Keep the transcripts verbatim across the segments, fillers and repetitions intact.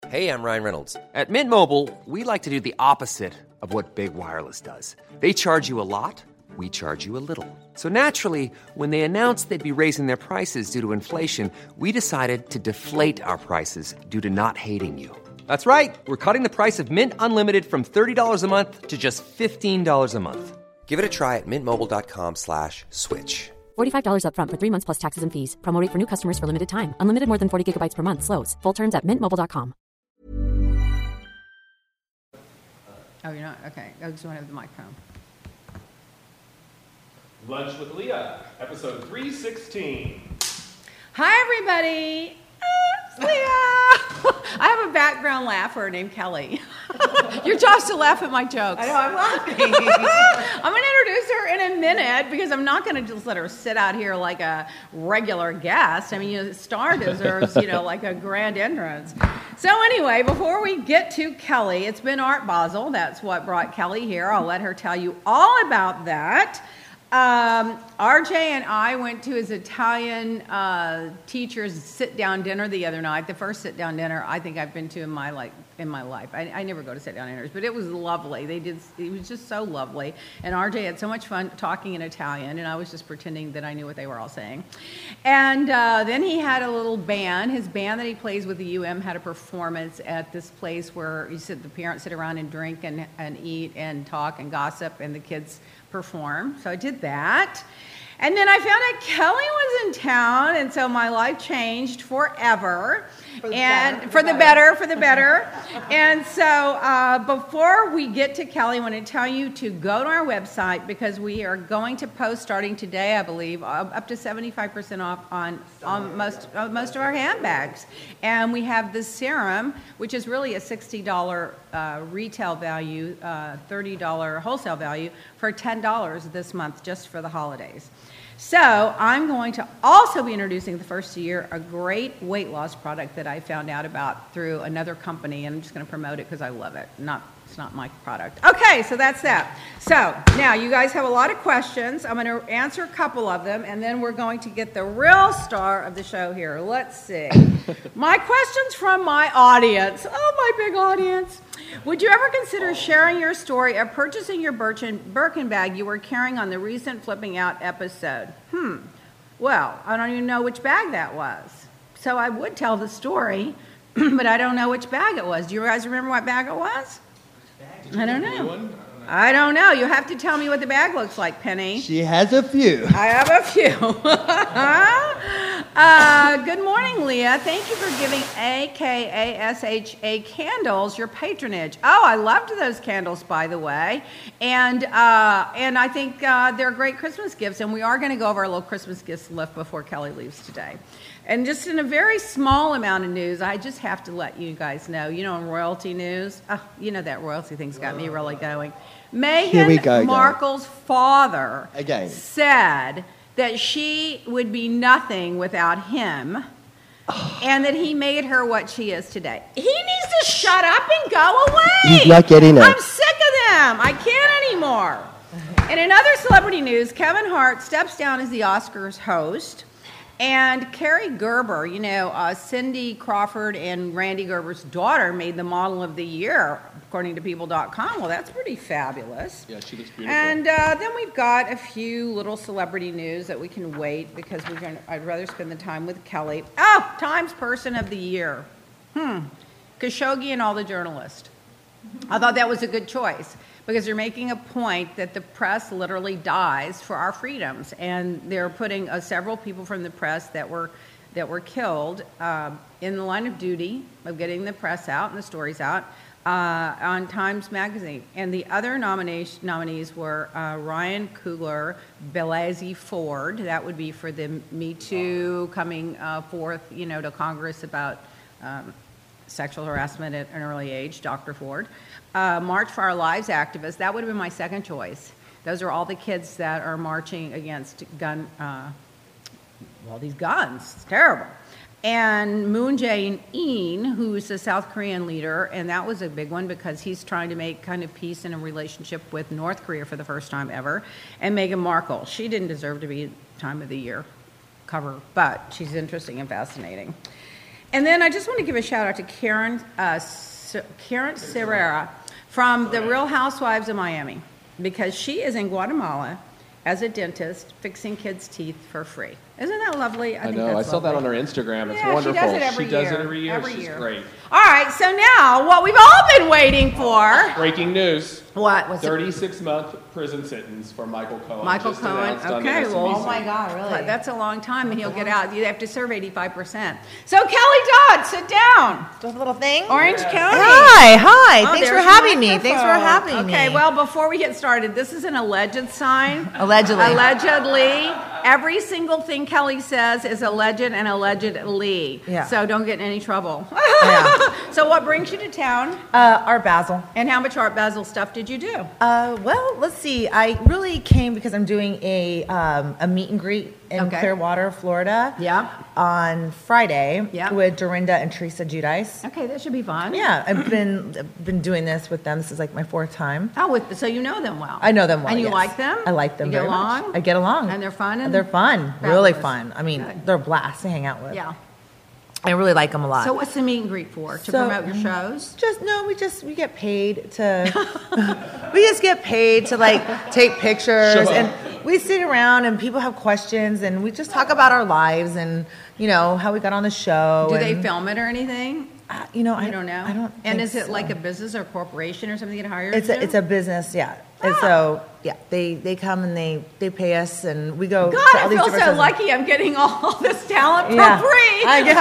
Hey, I'm Ryan Reynolds. At Mint Mobile, we like to do the opposite of what Big Wireless does. They charge you a lot, we charge you a little. So naturally, when they announced they'd be raising their prices due to inflation, we decided to deflate our prices due to not hating you. That's right. We're cutting the price of Mint Unlimited from thirty dollars a month to just fifteen dollars a month. Give it a try at mintmobile.com slash switch. forty-five dollars up front for three months plus taxes and fees. Promo rate for new customers for limited time. Unlimited more than forty gigabytes per month. Slows full terms at mint mobile dot com. Oh, you're not? Okay. I just want to have the microphone. Lunch with Leah, episode three sixteen. Hi, everybody. Ah, it's Leah. I have a background laugher named Kelly. You're supposed to laugh at my jokes. I know, I'm laughing. I'm going to introduce her in a minute because I'm not going to just let her sit out here like a regular guest. I mean, you know, Star deserves, you know, like a grand entrance. So anyway, before we get to Kelly, it's been Art Basel. That's what brought Kelly here. I'll let her tell you all about that. Um, R J and I went to his Italian uh, teacher's sit-down dinner the other night. The first sit-down dinner I think I've been to in my like in my life. I, I never go to sit-down dinners, but it was lovely. They did. It was just so lovely. And R J had so much fun talking in Italian, and I was just pretending that I knew what they were all saying. And uh, then he had a little band. His band that he plays with the U M had a performance at this place where he said the parents sit around and drink and, and eat and talk and gossip, and the kids perform. So I did that. And then I found out Kelly was in town, and so my life changed forever. For the and better, for the better, for the better. And so uh, before we get to Kelly, I want to tell you to go to our website because we are going to post starting today, I believe, up to seventy-five percent off on, on most, uh, most of our handbags. And we have the serum, which is really a sixty dollars uh, retail value, uh, thirty dollars wholesale value for ten dollars this month just for the holidays. So I'm going to also be introducing the first year a great weight loss product that I found out about through another company, and I'm just going to promote it because I love it. Not, it's not my product. Okay, so that's that. So now you guys have a lot of questions. I'm going to answer a couple of them, and then we're going to get the real star of the show here. Let's see. My questions from my audience. Oh, my big audience. Would you ever consider sharing your story of purchasing your Birkin, Birkin bag you were carrying on the recent Flipping Out episode? Hmm. Well, I don't even know which bag that was. So I would tell the story, but I don't know which bag it was. Do you guys remember what bag it was? I don't know. I don't know. You have to tell me what the bag looks like, Penny. She has a few. I have a few. uh, good morning, Leah. Thank you for giving A K A S H A Candles your patronage. Oh, I loved those candles, by the way. And uh, and I think uh, they're great Christmas gifts. And we are going to go over our little Christmas gifts list before Kelly leaves today. And just in a very small amount of news, I just have to let you guys know, you know, in royalty news, oh, you know that royalty thing's got me really going. Meghan go, Markle's guys. father Again. said that she would be nothing without him and that he made her what she is today. He needs to shut up and go away. He's not getting it. I'm sick of them. I can't anymore. And in other celebrity news, Kevin Hart steps down as the Oscars host. And Carrie Gerber, you know, uh, Cindy Crawford and Randy Gerber's daughter made the model of the year, according to people dot com. Well, that's pretty fabulous. Yeah, she looks beautiful. And uh, then we've got a few little celebrity news that we can wait because we're going. I'd rather spend the time with Kelly. Oh, Times Person of the Year. Hmm. Khashoggi and all the journalists. I thought that was a good choice. Because they're making a point that the press literally dies for our freedoms, and they're putting uh, several people from the press that were that were killed uh, in the line of duty of getting the press out and the stories out uh, on Times Magazine. And the other nomination nominees were uh, Ryan Coogler, Blasey Ford. That would be for the Me Too coming uh, forth, you know, to Congress about um, sexual harassment at an early age. Doctor Ford. Uh, March for Our Lives activists, that would have been my second choice. Those are all the kids that are marching against gun, uh, well, these guns. It's terrible. And Moon Jae-in, who's a South Korean leader, and that was a big one because he's trying to make kind of peace in a relationship with North Korea for the first time ever. And Meghan Markle, she didn't deserve to be Time of the Year cover, but she's interesting and fascinating. And then I just want to give a shout out to Karen, uh, Karen Serrera from the Real Housewives of Miami, because she is in Guatemala as a dentist fixing kids' teeth for free. Isn't that lovely? I, I think know. I that's saw lovely. that on her Instagram. It's yeah, wonderful. She does it every she year. does it every year. Every She's year. great. All right, so now what we've all been waiting for. Breaking news. What was thirty-six month prison sentence for Michael Cohen. Michael just Cohen. announced on the Okay, S M B C. well, Oh my God, really? that's a long time, and he'll get out. You have to serve eighty-five percent. So Kelly Dodd, sit down. Do a little thing. Orange County. Hi, hi. Oh, Thanks for there's your having me. Thanks for microphone. having me. Okay, well, before we get started, this is an alleged sign. Allegedly. Allegedly. Every single thing Kelly says is alleged and allegedly. Yeah. So don't get in any trouble. Yeah. So what brings you to town? Uh, Art Basel. And how much Art Basel stuff did you do? Uh, well, let's see. I really came because I'm doing a um, a meet and greet in Okay. Clearwater, Florida. Yeah. On Friday. Yeah. With Dorinda and Teresa Giudice. Okay, that should be fun. Yeah, I've been I've been doing this with them. This is like my fourth time. Oh, with, so you know them well. I know them well. And you yes. like them? I like them You get very along? much. I get along. And they're fun and they're fun. Really fabulous. fun. I mean, Good. they're a blast to hang out with. Yeah. I really like them a lot. So what's the meet and greet for? To So- promote your shows? Just no, we just we get paid to we just get paid to like take pictures Show up. and we sit around and people have questions and we just talk about our lives and you know how we got on the show. Do and, they film it or anything? Uh, you know, You I don't know. I don't. And think is it so. like a business or corporation or something that hires It's you? a it's a business, yeah. And so yeah, they they come and they they pay us and we go. God, to all I these feel different so shows. lucky. I'm getting all this talent for Yeah. free. I get,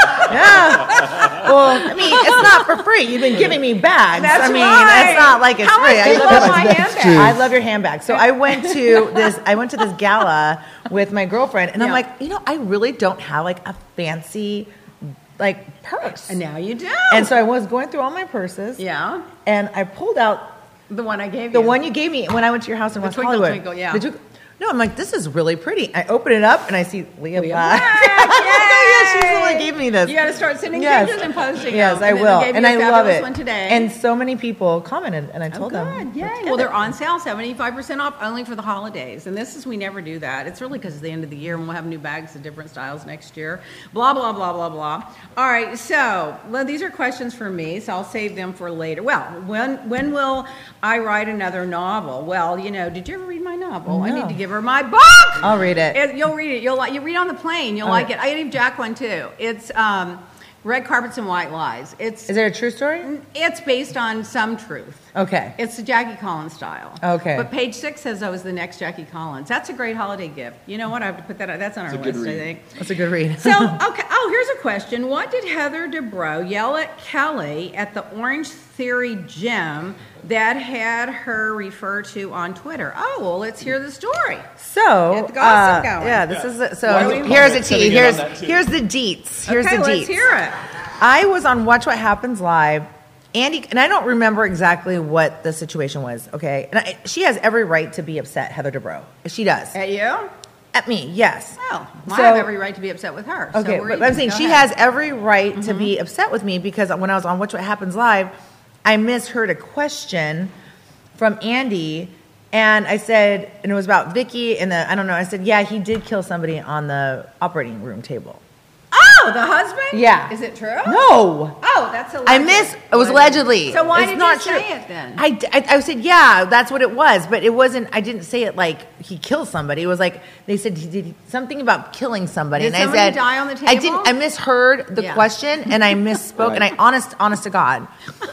yeah. Well, I mean, it's not for free. You've been giving me bags. That's I mean, right. it's not like it's How free. much I do you love love it. my That's handbag? true. I love your handbag. So I went to this. I went to this gala with my girlfriend, and I'm Yeah. like, you know, I really don't have like a fancy, like purse. And now you do. And so I was going through all my purses. yeah, And I pulled out the one I gave the you. one you gave me when I went to your house in The West Twinkle Hollywood. Twinkle, yeah. The twinkle- no, I'm like, this is really pretty. I open it up and I see Leah, Leah Black. Black, yeah, she's the one yay! that gave me this. You got to start sending Yes. pictures and posting Yes, them. I And then will, they gave and you a I love fabulous it. One today. And so many people commented, and I Oh, told good. them. Yay. let's get Well, they're it. on sale, seventy-five percent off only for the holidays. And this is, we never do that. It's really because it's the end of the year and we'll have new bags of different styles next year. Blah, blah, blah, blah, blah. All right, so well, these are questions for me, so I'll save them for later. Well, when when will I write another novel? Well, you know, did you ever read my novel? I No. need to give her my book. I'll read it. It- you'll read it. You'll like. You read on the plane. You'll All like right. it. I gave Jack one too. It's um, Red Carpets and White Lies. It's Is it a true story? it's based on some truth. Okay. It's the Jackie Collins style. Okay. But page six says I was the next Jackie Collins. That's a great holiday gift. You know what? I have to put that. That's on our It's a good list. I read. think. That's a good read. So okay. Oh, here's a question. What did Heather Dubrow yell at Kelly at the Orange Theory gym that had her refer to on Twitter? Oh, well, let's hear the story. So, Get the gossip uh, going. yeah, this is the, so. Why don't we Here's the comment tea. sitting in Here's on that, too? here's the deets. Here's okay, the deets. let's hear it. I was on Watch What Happens Live. Andy, and I don't remember exactly what the situation was, okay? And I, she has every right to be upset, Heather Dubrow. She does. At you? At me, yes. Well, I So- have every right to be upset with her. Okay, so we're but even. I'm saying Go she ahead. has every right to be upset with me because when I was on Watch What Happens Live, I misheard a question from Andy, and I said, and it was about Vicky, and the, I don't know, I said, yeah, he did kill somebody on the operating room table. Oh, the husband? Yeah. Is it true? No. Oh, that's alleged. I miss. It was allegedly. So why It's did not you say true. it then? I, I, I said yeah, that's what it was, but it wasn't. I didn't say it like he killed somebody. It was like they said he did something about killing somebody, Did and somebody I said die on the I table? didn't. I misheard the Yeah. question, and I misspoke, Right. and I honest, honest to God,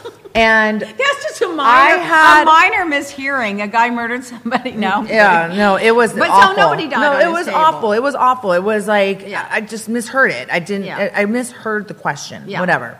and That's just a minor, I had- a minor mishearing. A guy murdered somebody. No. yeah, no, it was But so awful. nobody died No, on it his was table. awful. It was awful. It was like Yeah. I just misheard it. I didn't. Yeah. I, I misheard the question. Yeah. Whatever.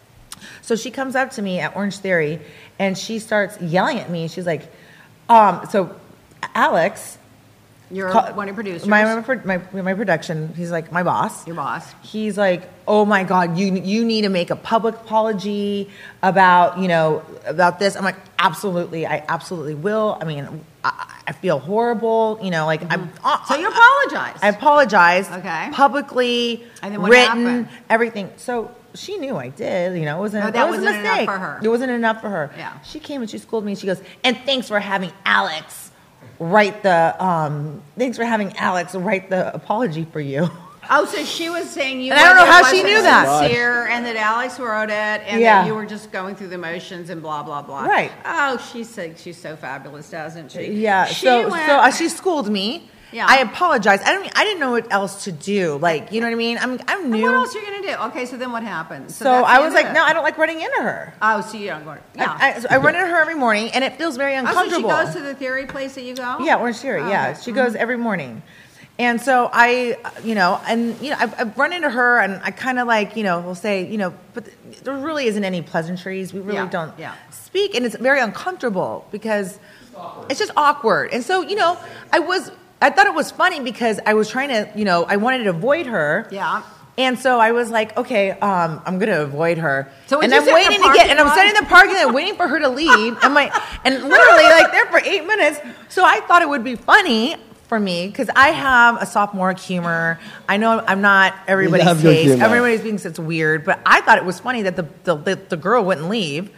So she comes up to me at Orange Theory, and she starts yelling at me. She's like, um, "So, Alex, You're call- one of your producers. my, my my my production. He's like my boss. Your boss. He's like, oh my God, you you need to make a public apology about you know about this. I'm like, absolutely, I absolutely will. I mean, I, I feel horrible. You know, like I'm. Uh, So you apologize. I apologized. Okay. Publicly, And then what written, happened? everything. So she knew I did. You know, it wasn't. Oh, that it was a wasn't enough mistake. for her. It wasn't enough for her. Yeah. She came and she scolded me. She goes, and thanks for having Alex write the. Um, thanks for having Alex write the apology for you. Oh, so she was saying you. And I don't know it how she wasn't knew that. sincere, and that Alex wrote it, and Yeah. that you were just going through the motions and blah blah blah. Right. Oh, she's so, she's so fabulous, doesn't she? Yeah. She so went, so uh, she schooled me. Yeah. I apologize. I don't. I didn't know what else to do. Like, you know what I mean? I'm. I'm And new. what else are you gonna do? Okay, so then what happens? So that's the I end was of like, it. no, I don't like running into her. Oh, so you don't go. Yeah. I, I, so I run into her every morning, and it feels very oh, so she uncomfortable. goes to the theory place that you go. Yeah, Orange Theory. Oh, Yeah, okay. she goes every morning. And so I, you know, and you know, I've, I've run into her, and I kind of like, you know, will say, you know, but there really isn't any pleasantries. We really Yeah, don't yeah. speak, and it's very uncomfortable because it's just awkward. And so, you know, I was, I thought it was funny because I was trying to, you know, I wanted to avoid her. Yeah. And so I was like, okay, um, I'm gonna avoid her. So would and you I'm sit in the waiting to get, parking and I'm lot? sitting in the parking lot waiting for her to leave. And my, and literally like there for eight minutes. So I thought it would be funny for me because I have a sophomoric humor. I know I'm not everybody's love your taste. humor. Everybody's thinks it's weird, but I thought it was funny that the the, the, the girl wouldn't leave.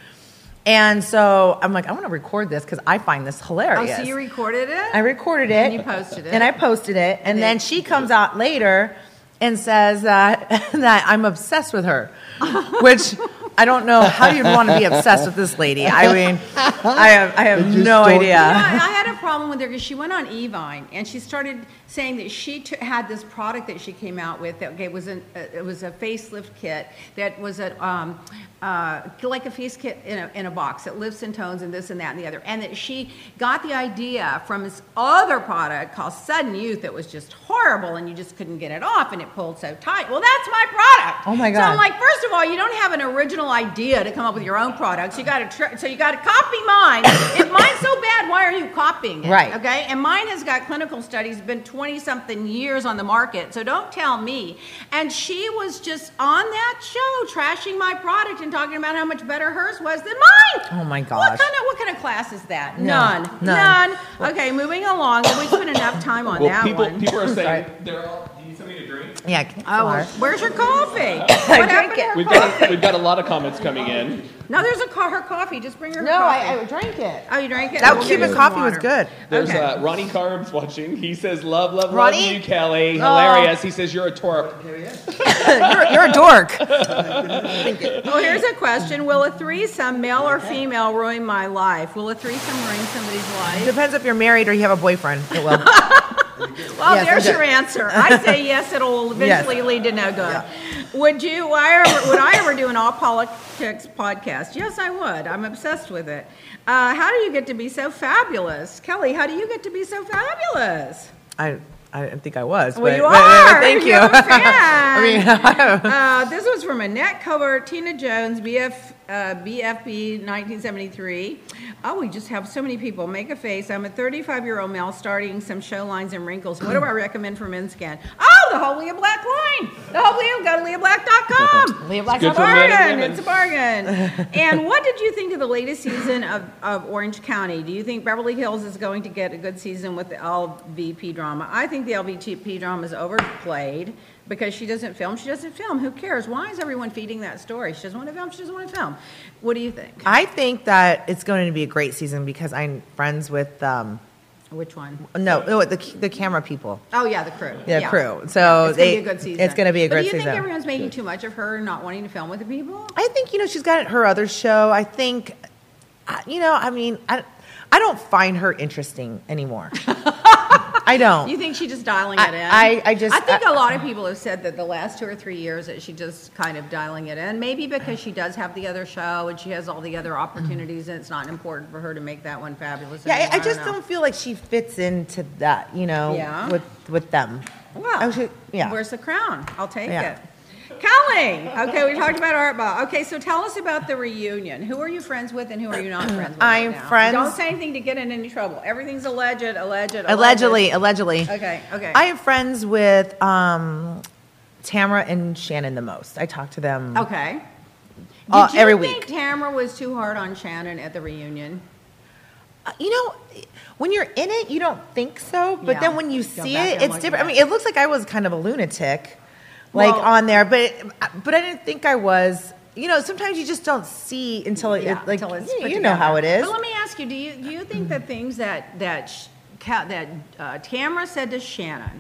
And so I'm like, I want to record this because I find this Oh, hilarious. so you recorded it? I recorded it. And you posted it. And I posted it. And, And then then- she comes out later and says that that I'm obsessed with her, which I don't know how you'd want to be obsessed with this lady. I mean, I have I have It just no don't- idea. Yeah, I had a problem with her because she went on Evine and she started saying that she t- had this product that she came out with that okay, was an, uh, it was a facelift kit that was a um, uh, like a face kit in a, in a box that lifts and tones and this and that and the other, and that she got the idea from this other product called Sudden Youth that was just horrible and you just couldn't get it off and it pulled so tight. Well, that's my product. Oh, my So God. I'm like, first of all, you don't have an original idea to come up with your own products. You got to tr- so you got to copy mine. If mine's so bad, why are you copying it? Right. Okay. And mine has got clinical studies, been twenty something years on the market. So don't tell me. And she was just on that show trashing my product and talking about how much better hers was than mine. Oh, my What gosh. kind of what kind of class is that? No, None. none. None. Okay. Moving along. We spent enough time on Well, that people one. people are saying Sorry. they're all. Do you need something to drink? Yeah. can you Oh, sorry. where's your coffee? What happened to her We've coffee? got we've got a lot of comments coming in. No, there's a ca- her coffee. Just bring her her No, coffee. I, I drank it. Oh, you drank it? That We'll give Cuban you some coffee was water. good. There's Okay. uh, Ronnie Carbs watching. He says, "Love, love, Ronnie? love you, Kelly. Oh. Hilarious." He says, "You're a twerp." you're, you're a dork. Well, here's a question. Will a threesome, male or female, ruin my life? Will a threesome ruin somebody's life? Depends if you're married or you have a boyfriend. It will. Well, Yes, there's it your answer. I say yes, it'll eventually Yes. lead to no good. Would you, I ever, would I ever do an all politics podcast? Yes, I would. I'm obsessed with it. Uh, how do you get to be so fabulous? Kelly, how do you get to be so fabulous? I I didn't think I was. Well, but, you but- are. but thank you. You're a fan. I mean, Uh, this was from Annette Covert, Tina Jones, B F, uh, B F B nineteen seventy-three. Oh, we just have so many people. Make a face. I'm a thirty-five-year-old male starting some show lines and wrinkles. What do I recommend for men's skin? Oh, the whole Leah Black line. The whole Leah, go to leah black dot com. Leah Black's It's good a for men and bargain. women. It's a bargain. And what did you think of the latest season of, of Orange County? Do you think Beverly Hills is going to get a good season with the L V P drama? I think the L V P drama is overplayed because she doesn't film. She doesn't film. Who cares? Why is everyone feeding that story? She doesn't want to film. She doesn't want to film. What do you think? I think that it's going to be a great season because I'm friends with um, Which one? no, no the the camera people. Oh yeah, the crew. The crew. So Yeah, it's they- gonna be a good season. it's gonna be a but great do you season. think everyone's making too much of her not wanting to film with the people? I think you know she's got her other show. I think, uh, you know, I mean, I I don't find her interesting anymore. I don't. You think she's just dialing I- it in? I- I just- I think I- a lot of people have said that the last two or three years that she just kind of dialing it in. Maybe because she does have the other show and she has all the other opportunities, and it's not important for her to make that one fabulous. yeah, I, anymore. I just know. don't feel like she fits into that. You know, Yeah. with with them. Well, I should- yeah. where's the crown? I'll take Yeah. it. Kelly, okay, we talked about Art Ball. Okay, so tell us about the reunion. Who are you friends with, and who are you not friends with? I'm right now? friends- Don't say anything to get in any trouble. Everything's alleged, alleged, alleged. Allegedly, allegedly. Okay, okay. I am friends with um, Tamara and Shannon the most. I talk to them. Okay. Did Uh, you every think week. Tamara was too hard on Shannon at the reunion? Uh, You know, when you're in it, you don't think so, but Yeah. then when you Go see back it, and it's look different. I at mean, it. it looks like I was kind of a lunatic, like Well- on there, but but I didn't think I was. You know, sometimes you just don't see until it, Yeah, it like until it's you, put you know together. how it is. But let me ask you: Do you do you think that things that that sh- Ca- that uh, Tamara said to Shannon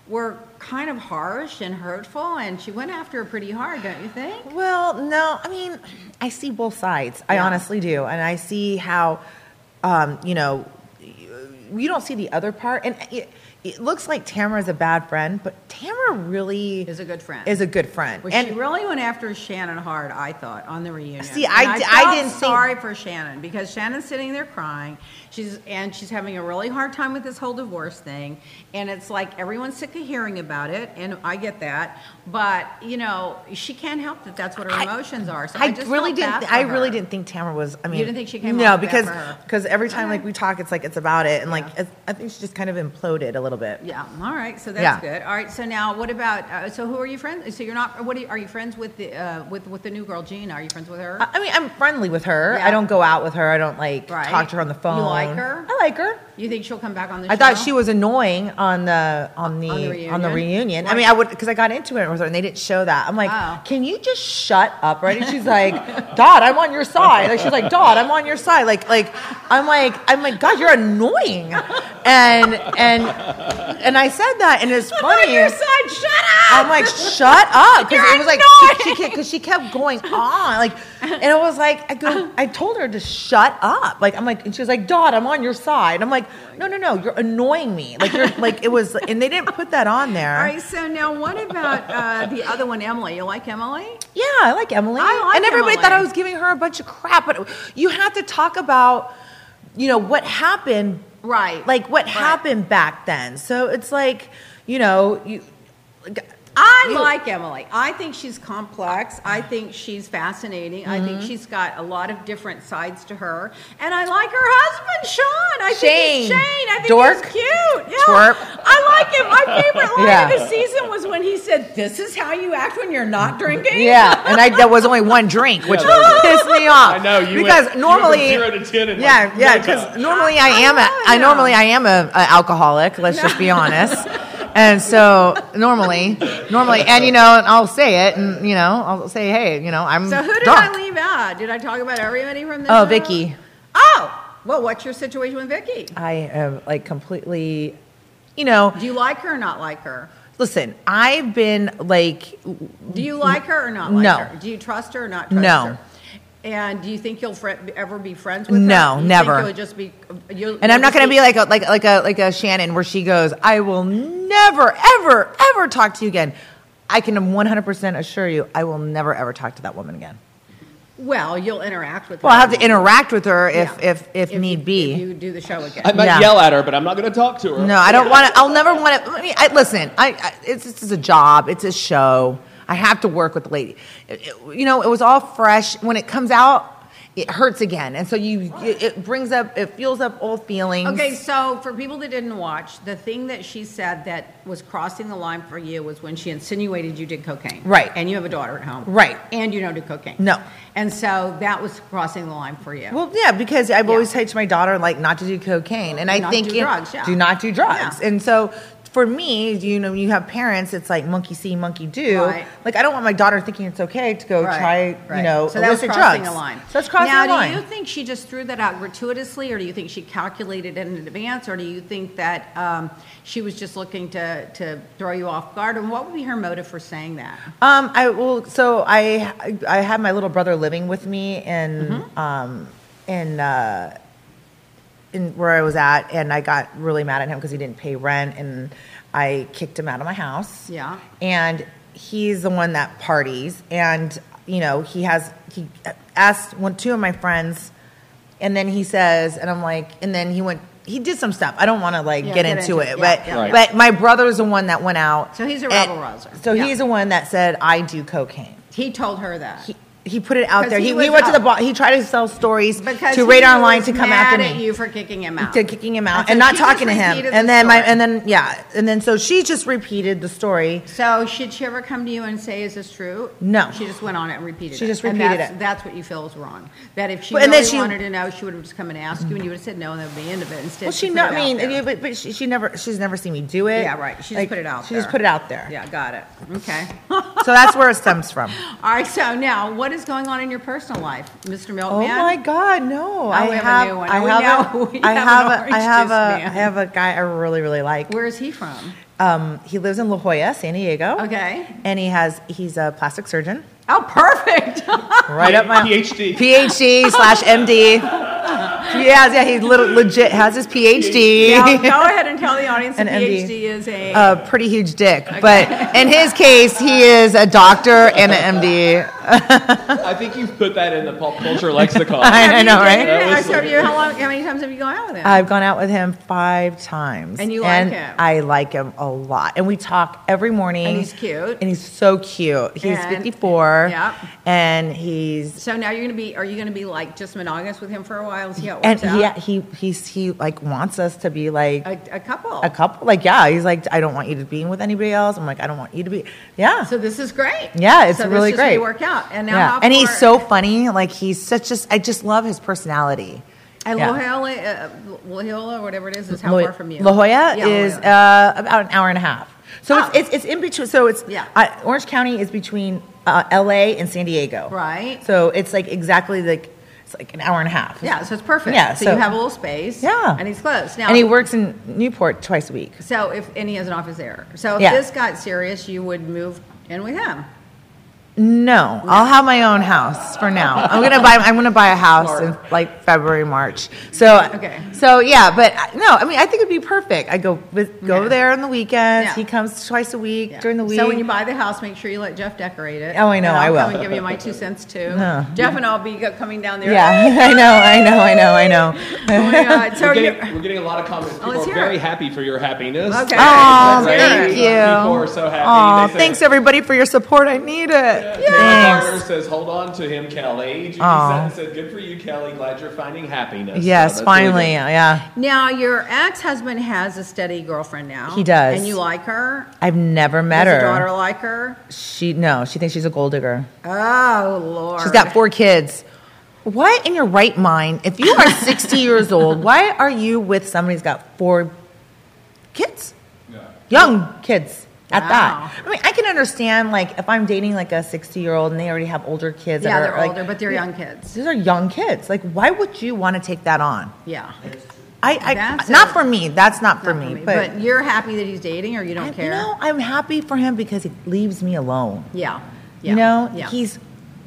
were kind of harsh and hurtful, and she went after her pretty hard, don't you think? Well, no, I mean, I see both sides. I Yeah. honestly do. And I see how, um, you know, you don't see the other part. And it, it looks like Tamara's a bad friend, but Tamara really Is a good friend. Is a good friend. Well, and she really went after Shannon hard, I thought, on the reunion. See, And I I, d- felt I didn't think- sorry for Shannon because Shannon's sitting there crying. She's and she's having a really hard time with this whole divorce thing, and it's like everyone's sick of hearing about it, and I get that. But you know, she can't help that. That's what her I- emotions are. So I, I just really felt bad didn't. for I really her. didn't think Tamara was. I mean, didn't think she came no off bad because for her? because every time Okay. like we talk, it's like it's about it, and like Yeah. it's, I think she just kind of imploded a little bit. Yeah. All right. So that's Yeah. good. All right. So now, what about? Uh, so who are you friends? So you're not. What are you, are you friends with the uh, with with the new girl Gina? Are you friends with her? I I mean, I'm friendly with her. Yeah. I don't go out with her. I don't like Right. talk to her on the phone. You like her? I like her. You think she'll come back on the I show? thought she was annoying on the on the On the on the reunion? reunion. I Why? mean, I would because I got into it with her and they didn't show that. I'm like, Oh. can you just shut up, right? And she's like, Dot, I'm on your side. Like she's like, Dot, I'm on your side. Like like I'm like I'm like God, you're annoying. And and and I said that, and it's funny. On your side. Shut up. I'm like, shut up, because You're it was like annoying. she because she, kept going on, like, and it was like I go, I told her to shut up, like I'm like, and she was like, Dot, I'm on your side. I'm like, no, no, no, you're annoying me, like you're like it was, and they didn't put that on there. All right, so now what about uh, the other one, Emily? You like Emily? Yeah, I like Emily, I like and everybody Emily. thought I was giving her a bunch of crap, but you have to talk about, you know, what happened, Right. like what Right. happened back then. So it's like, you know, you. I you- like Emily. I think she's complex. I think she's fascinating. I think she's got a lot of different sides to her. And I like her husband, Sean. I think he's Shane. Shane. I think Dork. he's cute. Yeah. Twerp. I like him. My favorite line Yeah. of the season was when he said, "This is how you act when you're not drinking." Yeah, and I that was only one drink, which Yeah, that was- pissed me off. I know you because went, normally, you went from zero to ten in yeah, like yeah, no because time. normally I am a, I I know. normally I am a, a alcoholic. Let's just be honest. And so normally, normally, and you know, and I'll say it, and you know, I'll say, hey, you know, I'm So who did drunk. I leave out? Did I talk about everybody from this? Oh, show? Vicky. Oh, well, what's your situation with Vicky? I am like completely, you know, Do you like her or not like her? listen, I've been like, Do you like her or not like No. her? Do you trust her or not trust No. her? And do you think you'll fr- ever be friends with her? No, You never. Think you'll just be. You'll, and I'm not going to be like a, like like a like a Shannon where she goes, I will never ever ever talk to you again. I can one hundred percent assure you, I will never ever talk to that woman again. Well, you'll interact with her. Well, I have to interact with her if Yeah. if if, need you, be. If you do the show again. I might Yeah. yell at her, but I'm not going to talk to her. No, I don't want to. I'll never want to. I mean, I, listen, I, I it's this is a job. It's a show. I have to work with the lady. It- it- you know, it was all fresh. When it comes out, it hurts again, and so you it, it brings up, it fuels up old feelings. Okay, so for people that didn't watch, the thing that she said that was crossing the line for you was when she insinuated you did cocaine. Right. And you have a daughter at home. Right. And you don't do cocaine. No. And so that was crossing the line for you. Well, yeah, because I've Yeah. always said to my daughter, like, not to do cocaine, and I Not think do it- drugs, yeah. do not do drugs. Yeah. And so, for me, you know, you have parents. It's like monkey see, monkey do. Right. Like, I don't want my daughter thinking it's okay to go Right, try, you right. know, so that was illicit crossing drugs. a line. So that's crossing now, the line. do you think she just threw that out gratuitously, or do you think she calculated it in advance, or do you think that um, she was just looking to to throw you off guard? And what would be her motive for saying that? Um, I will. So I, I, I had my little brother living with me in, Mm-hmm. um, in, uh, in where I was at, and I got really mad at him because he didn't pay rent, and I kicked him out of my house. Yeah. And he's the one that parties, and you know he has he asked one two of my friends, and then he says, and I'm like, and then he went. He did some stuff. I don't want to like Yeah, get, get into, into it, it. but Yeah, yeah. Right. but my brother's the one that went out. So he's a and- rebel-rouser. So Yeah. he's the one that said I do cocaine. He told her that. He, he put it out 'Cause there. he He, was he went to the up. bar. He tried to sell stories because to he Radar Online was to come mad after at me. you for kicking him out. To kicking him out so and not she just talking to him. repeated And the then my story. and then yeah, and then so she just repeated the story. So should she ever come to you and say, "Is this true?" No. She just went on it and repeated She it. just And repeated that's, it. That's what you feel is wrong. That if she But- and really then she- wanted to know, she would have just come and asked you, and you would have said no, and that would be the end of it. Instead, Well, she put not it I out mean, there. yeah, but, but she, she never she's never seen me do it. Yeah, right. She just Like, put it out She there. just put it out there. Yeah, got it. Okay. So that's where it stems from. All right. So now, what is going on in your personal life, Mister Oh Milkman? my God, no! I we have a have, new one. I We have, know a, we I have have, an a, orange I have juice a, man. I have a guy I really, really like. Where is he from? Um, he lives in La Jolla, San Diego. Okay. And he has, he's a plastic surgeon. Oh, perfect. Right up my PhD. PhD slash M D. Yeah, yeah, he little, legit has his PhD. Now, go ahead and tell the audience An the M D. PhD is a... A pretty huge dick, but in his case, he is a doctor and an M D. I think you've put that in the pop culture lexicon. I Have you know, right? dated him? That was So like- you, how, long, how many times have you gone out with him? I've gone out with him five times, And you like and him? I like him a lot, and we talk every morning. And he's cute. and he's so cute. He's And- fifty-four, Yep. and he's So now you're going to be, are you going to be like just monogamous with him for a while and see how it and works he out? he he's he like wants us to be like A, a couple. a couple. Like yeah, he's like I don't want you to be with anybody else. I'm like I don't want you to be. Yeah, So this is great. Yeah, it's so really this just great. work out. And now yeah, how and he's far- so funny. Like he's such just I just love his personality. And yeah. La Jolla, uh, La Jolla, or whatever it is, is how La- far from you? La Jolla Yeah, La is Jolla. uh, about an hour and a half. So Oh. it's, it's it's in between. So it's Yeah. uh, Orange County is between uh, L A and San Diego. Right. So it's like exactly like it's like an hour and a half. Yeah, so it's perfect. Yeah, So, so- you have a little space. Yeah. And he's close. Now, And he works in Newport twice a week. So if and he has an office there. So if Yeah. this got serious, you would move in with him. No, I'll have my own house for now. I'm gonna buy. I'm gonna buy a house in like February, March. So Okay. So yeah, but uh, no, I mean I think it'd be perfect. I go with, go Yeah. there on the weekends. Yeah. He comes twice a week Yeah. during the week. So when you buy the house, make sure you let Jeff decorate it. Oh, I know, And I'll I will. come and give you my two cents too. No. Jeff and I'll be go- coming down there. yeah, I know, I know, I know, I know. Oh my God. So We're you getting, we're getting a lot of comments. People let's are hear very it. happy for your happiness. Okay. Oh, Let's hear thank it. you. People are so happy. Oh, They say- thanks everybody for your support. I need it. David Thanks. Carter says, "Hold on to him, Kelly." Judy Aw. said, said, "Good for you, Kelly. Glad you're finding happiness." Yes, So that's finally, really good. yeah. Now your ex-husband has a steady girlfriend now. He does. And you like her? I've never met Does her. your daughter like her? She no, she thinks she's a gold digger. Oh Lord. She's got four kids. Why in your right mind, if you are sixty years old, why are you with somebody who's got four kids? Young kids at Wow. that. I mean, I can understand, like, if I'm dating, like, a sixty-year-old and they already have older kids. Yeah, that they're are, like- older, but they're young kids. These are young kids. Like, why would you want to take that on? Yeah. I, I That's not a- for me. That's not for Not me. for me. But, But, you're happy that he's dating, or you don't I, care? you know, I'm happy for him because he leaves me alone. Yeah. Yeah. You know, Yeah. he's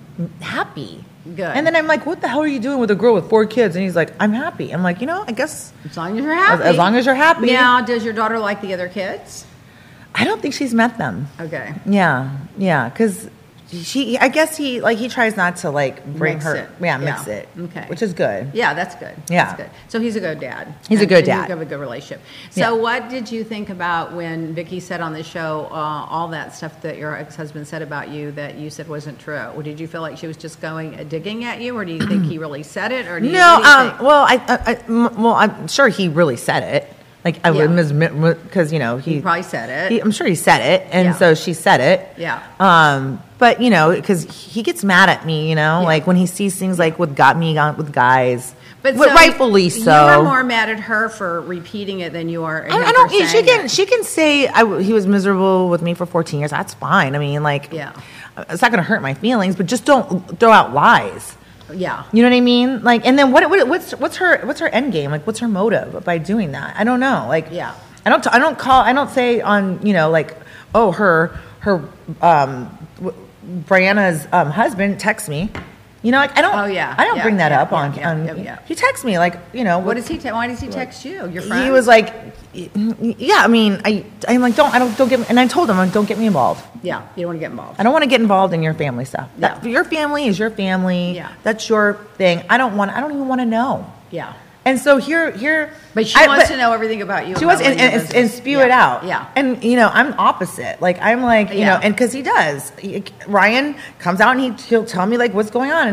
happy. Good. And then I'm like, what the hell are you doing with a girl with four kids? And he's like, I'm happy. I'm like, you know, I guess As long as you're happy. as long as you're happy. Now, does your daughter like the other kids? I don't think she's met them. Okay. Yeah, yeah, because she, I guess he, like, he tries not to, like, bring Mix her, it. yeah, mix Yeah. it. Okay. Which is good. Yeah, that's good. Yeah. That's good. So he's a good dad. He's a And- good and dad. You have a good relationship. So Yeah. what did you think about when Vicky said on the show uh, all that stuff that your ex-husband said about you that you said wasn't true? Or did you feel like she was just going uh, digging at you, or do you think he really said it, or do you, No, what do you um, think? well, I, I, I- m- well, I'm sure he really said it. Like, I Yeah. would, because, you know, he, He probably said it. he- I'm sure he said it, and Yeah. so she said it. Yeah. Um, but you know, because he gets mad at me, you know, Yeah. like when he sees things like with got me on with guys. But But so rightfully you so. were more mad at her for repeating it than you are. at I, him I for don't. She saying can. it. She can say I w he was miserable with me for fourteen years. That's fine. I mean, like, Yeah. it's not going to hurt my feelings, but just don't throw out lies. Yeah. You know what I mean? Like, and then what? what what's what's her what's her end game? Like, what's her motive by doing that? I don't know. Like, Yeah. I don't. I don't call. I don't say on you know like, oh her her um, w- Brianna's um, husband texts me. You know, like I don't. Oh, yeah. I don't Yeah, bring that yeah, up yeah, on. yeah, on yeah, yeah. He texts me like you know. What does he? Te- why does he text you? Your friend? He was like, yeah. I mean, I. I'm like, don't. I don't. Don't get. Me, and I told him, like, don't get me involved. Yeah. You don't want to get involved. I don't want to get involved in your family stuff. That, Yeah. Your family is your family. Yeah. That's your thing. I don't want. I don't even want to know. Yeah. And so here, here. But she I- wants but to know everything about you. She about wants and, what your and, and, business- spew yeah. it out. Yeah. And you know, I'm opposite. Like I'm like you Yeah. know, and because he does. He- Ryan comes out and he he'll tell me like what's going on, and then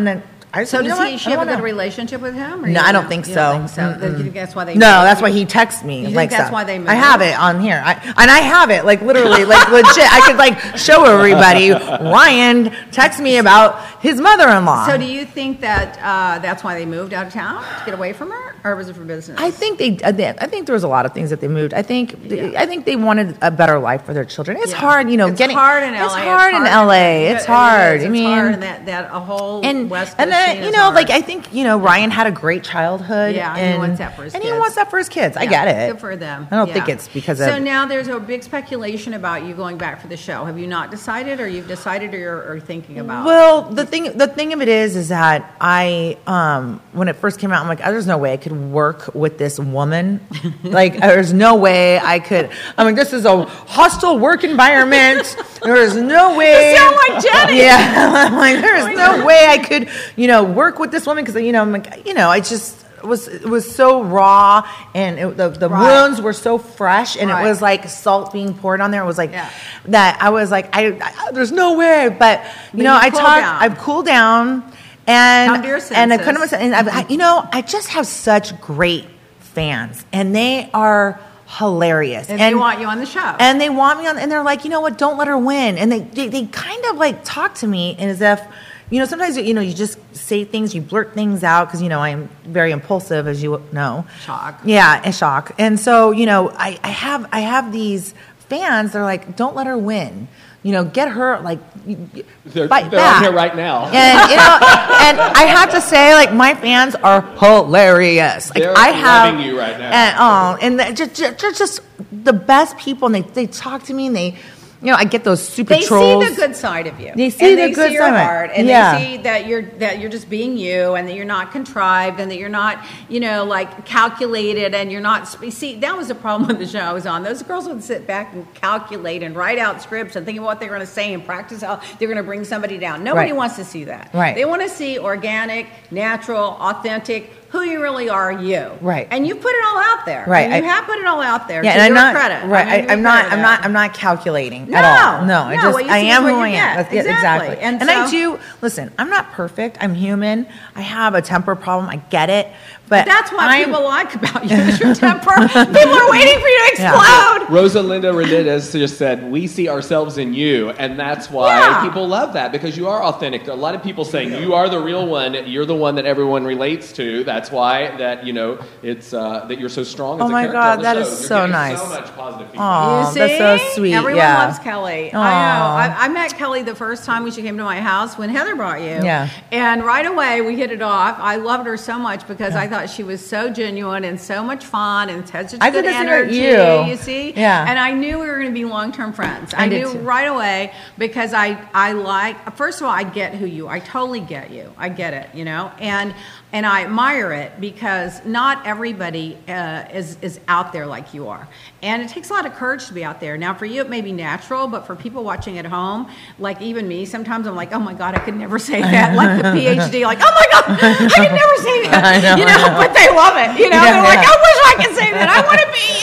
I, So you does know he? what? She I have a don't good know. relationship with him? Or No, you I don't think you so. Don't think so. Mm-mm. You think that's why they. No, moved? that's why he texts me. You think like that's stuff. why they moved? I have it on here, I, and I have it like literally, like legit. I could like show everybody. Ryan texts me about his mother-in-law. So do you think that uh, that's why they moved out of town to get away from her, or was it for business? I think they. I think I think there was a lot of things that they moved. I think. Yeah. I think they wanted a better life for their children. It's Yeah. hard, you know. It's getting hard in L A. It's hard in hard L A. It's it hard. is. I It's mean, hard in that that a whole and West and Coast then scene you is know, hard. like I think you know Ryan had a great childhood. Yeah, and and he wants that for his and kids. he wants that for his kids. I Yeah, get it. Good for them. I don't Yeah. think it's because So of. now there's a big speculation about you going back for the show. Have you not decided, or you've decided, or you're or thinking about? Well, the thing the thing of it is, is that I um when it first came out, I'm like, oh, there's no way I could work with this woman. Like, there's no way I could. I mean, this is a hostile work environment. There is no way. You sound like Jenny. Yeah, I'm like, there's no way I could, you know, work with this woman because you know, I'm like, you know, I just. It was it was so raw and it, the the Right. wounds were so fresh and Right. it was like salt being poured on there. It was like Yeah. that. I was like, I, I there's no way. But you But know, you I cooled talked. down. I've cooled down and Come to your and I senses. couldn't. And I've, I, you know, I just have such great fans and they are hilarious. And and they want you on the show. And they want me on. And they're like, you know what? Don't let her win. And they they, they kind of like talk to me as if. You know, sometimes, you know, you just say things, you blurt things out because, you know, I'm very impulsive, as you know. Shock. Yeah, and shock. And so, you know, I, I have I have these fans, they're like, don't let her win. You know, get her, like, They're, fight they're back. on here right now. And, you know, and I have to say, like, my fans are hilarious. Like, They're I have, loving you right now. And, oh, and they're just, just, just the best people, and they, they talk to me, and they, you know, I get those super They trolls. see the good side of you. They see and the they good see your side of it. heart, and Yeah. they see that you're that you're just being you, and that you're not contrived, and that you're not, you know, like calculated, and you're not. See, that was the problem with the show I was on. Those girls would sit back and calculate and write out scripts and think of what they're going to say and practice how they're going to bring somebody down. Nobody Right. wants to see that. Right. They want to see organic, natural, authentic. Who you really are, you. Right. And you put it all out there. Right. And you I- have put it all out there. Yeah, to and I'm your not credit. right. I'm gonna give I, I'm you not. credit I'm for not. that. I'm not calculating No, at all. No, I no, just. what you I see is am what who you I am. get. That's, yeah, Exactly. exactly. And And, I so- do. Listen, I'm not perfect. I'm human. I have a temper problem. I get it. But That's what I'm, people like about you, is your temper. People are waiting for you to Yeah. explode. Rosalinda Renitez just said, we see ourselves in you, and that's why Yeah. people love that, because you are authentic. There are a lot of people saying you are the real one, you're the one that everyone relates to. That's why that, you know, it's uh, that you're so strong as Oh a my character God, on the that show. is You're so getting nice. so much positive feedback. Aw, You see? that's so sweet. Everyone yeah. loves Kelly. I know. Aw. I, I met Kelly the first time when she came to my house when Heather brought you. Yeah. And right away we hit it off. I loved her so much because I thought she was so genuine and so much fun and had such I good did the same energy. with you. You see? Yeah. And I knew we were going to be long-term friends. I I, did knew too. right away because I I like. First of all, I get who you. I totally get you. I get it. You know. And and I admire it because not everybody uh, is is out there like you are, and it takes a lot of courage to be out there. Now, for you, it may be natural, but for people watching at home, like even me, sometimes I'm like, oh my God, I could never say that. Like the PhD, like, oh my God, I could never say that. I know, you know, I know. but they love it. You know, Yeah, they're like, yeah. I wish I could say that. I want to be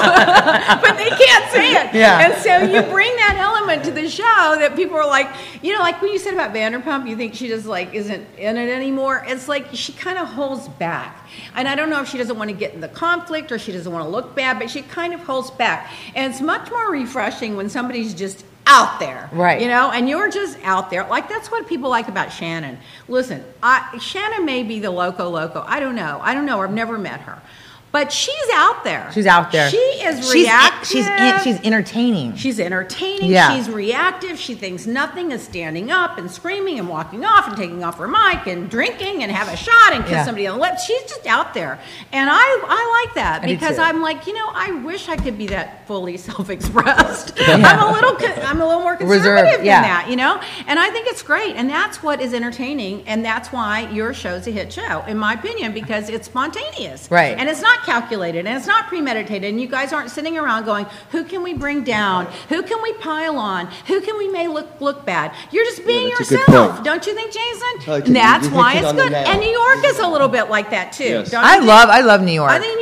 you, but they can't say it. Yeah. And so you bring that element to the show that people are like, you know, like when you said about Vanderpump, you think she just like isn't in it anymore. It's like she kind of holds back. And I don't know if she doesn't want to get in the conflict or she doesn't want to look bad, but she kind of holds back. And it's much more refreshing when somebody's just out there. Right. You know, and you're just out there. Like, that's what people like about Shannon. Listen, I, Shannon may be the loco loco. I don't know. I don't know. I've never met her. But she's out there. She's out there. She is she's reactive. She's in, she's entertaining. She's entertaining. Yeah. She's reactive. She thinks nothing is standing up and screaming and walking off and taking off her mic and drinking and have a shot and kiss Yeah. somebody on the lips. She's just out there. And I, I like that I do because too. I'm like, you know, I wish I could be that fully self-expressed. I'm a little con- I'm a little more conservative Reserved, than yeah. that, you know? And I think it's great. And that's what is entertaining. And that's why your show's a hit show, in my opinion, because it's spontaneous. Right. And it's not calculated. And it's not premeditated, and you guys aren't sitting around going, who can we bring down? Who can we pile on? Who can we make look look bad? You're just being that's a good yourself. point. Don't you think, Jason? I like it. And that's You hit why it it's on the good. nail. And New York is a little bit like that, too. Yes. Don't you I think? love I love New York. I think New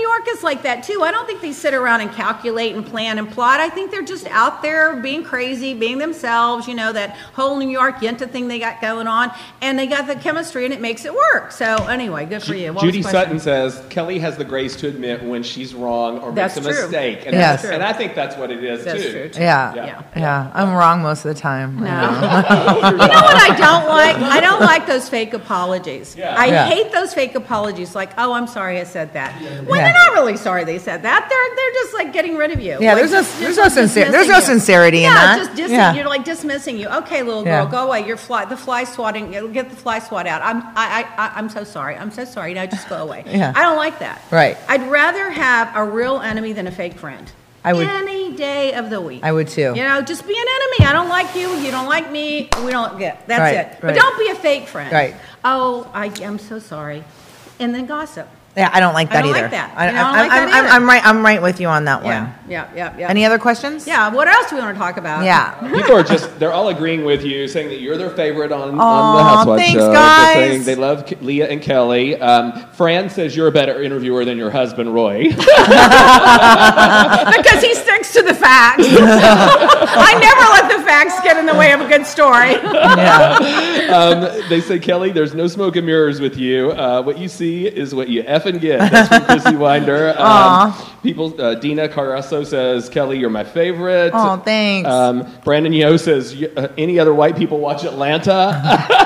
York is like that too. I don't think they sit around and calculate and plan and plot. I think they're just out there being crazy, being themselves, you know, that whole New York Yenta thing they got going on, and they got the chemistry and it makes it work. So anyway, good for you. What Judy was the question? Sutton says, Kelly has the grace to admit when she's wrong or That's makes a true. mistake. And, Yes. that's, and I think that's what it is, That's too. true, too. Yeah. Yeah. yeah. I'm wrong most of the time. No. You know what I don't like? I don't like those fake apologies. Yeah. I Yeah. hate those fake apologies. Like, oh, I'm sorry I said that. When Yeah. they're not really sorry they said that. They're they're just like getting rid of you. Yeah, Like, there's no- just- there's just no like sincere- there's dismissing no you. sincerity in yeah, that. just dis- Yeah. you're like dismissing you. Okay, little Yeah. girl, go away. You're fly the fly swatting. Get the fly swat out. I'm I, I I- I'm so sorry. I'm so sorry. Now just go away. Yeah. I don't like that. Right. I'd rather have a real enemy than a fake friend. I would- any day of the week. I would too. You know, just be an enemy. I don't like you. You don't like me. We don't get. That's Right, it. right. But don't be a fake friend. Right. Oh, I, I'm so sorry. And then gossip. Yeah, I don't like I that don't either. like that. I, You know, I don't I, like that I'm, I'm, either. I'm right. I'm right with you on that Yeah. one. Yeah. Yeah. Yeah. Any other questions? Yeah. What else do we want to talk about? Yeah. People are just, they're all agreeing with you, saying that you're their favorite on, on Aw, the Housewives thanks, show. guys. They're saying they love Ke- Leah and Kelly. Um, Fran says you're a better interviewer than your husband, Roy. Because he sticks to the facts. I never let the facts get in the way of a good story. um, they say, Kelly, there's no smoke and mirrors with you. Uh, what you see is what you effing get. That's from Chrissy Winder. Um, people, uh, Dina Carrasso says, Kelly, you're my favorite. Oh, thanks. Um, Brandon Yo says, "Y- uh, any other white people watch Atlanta?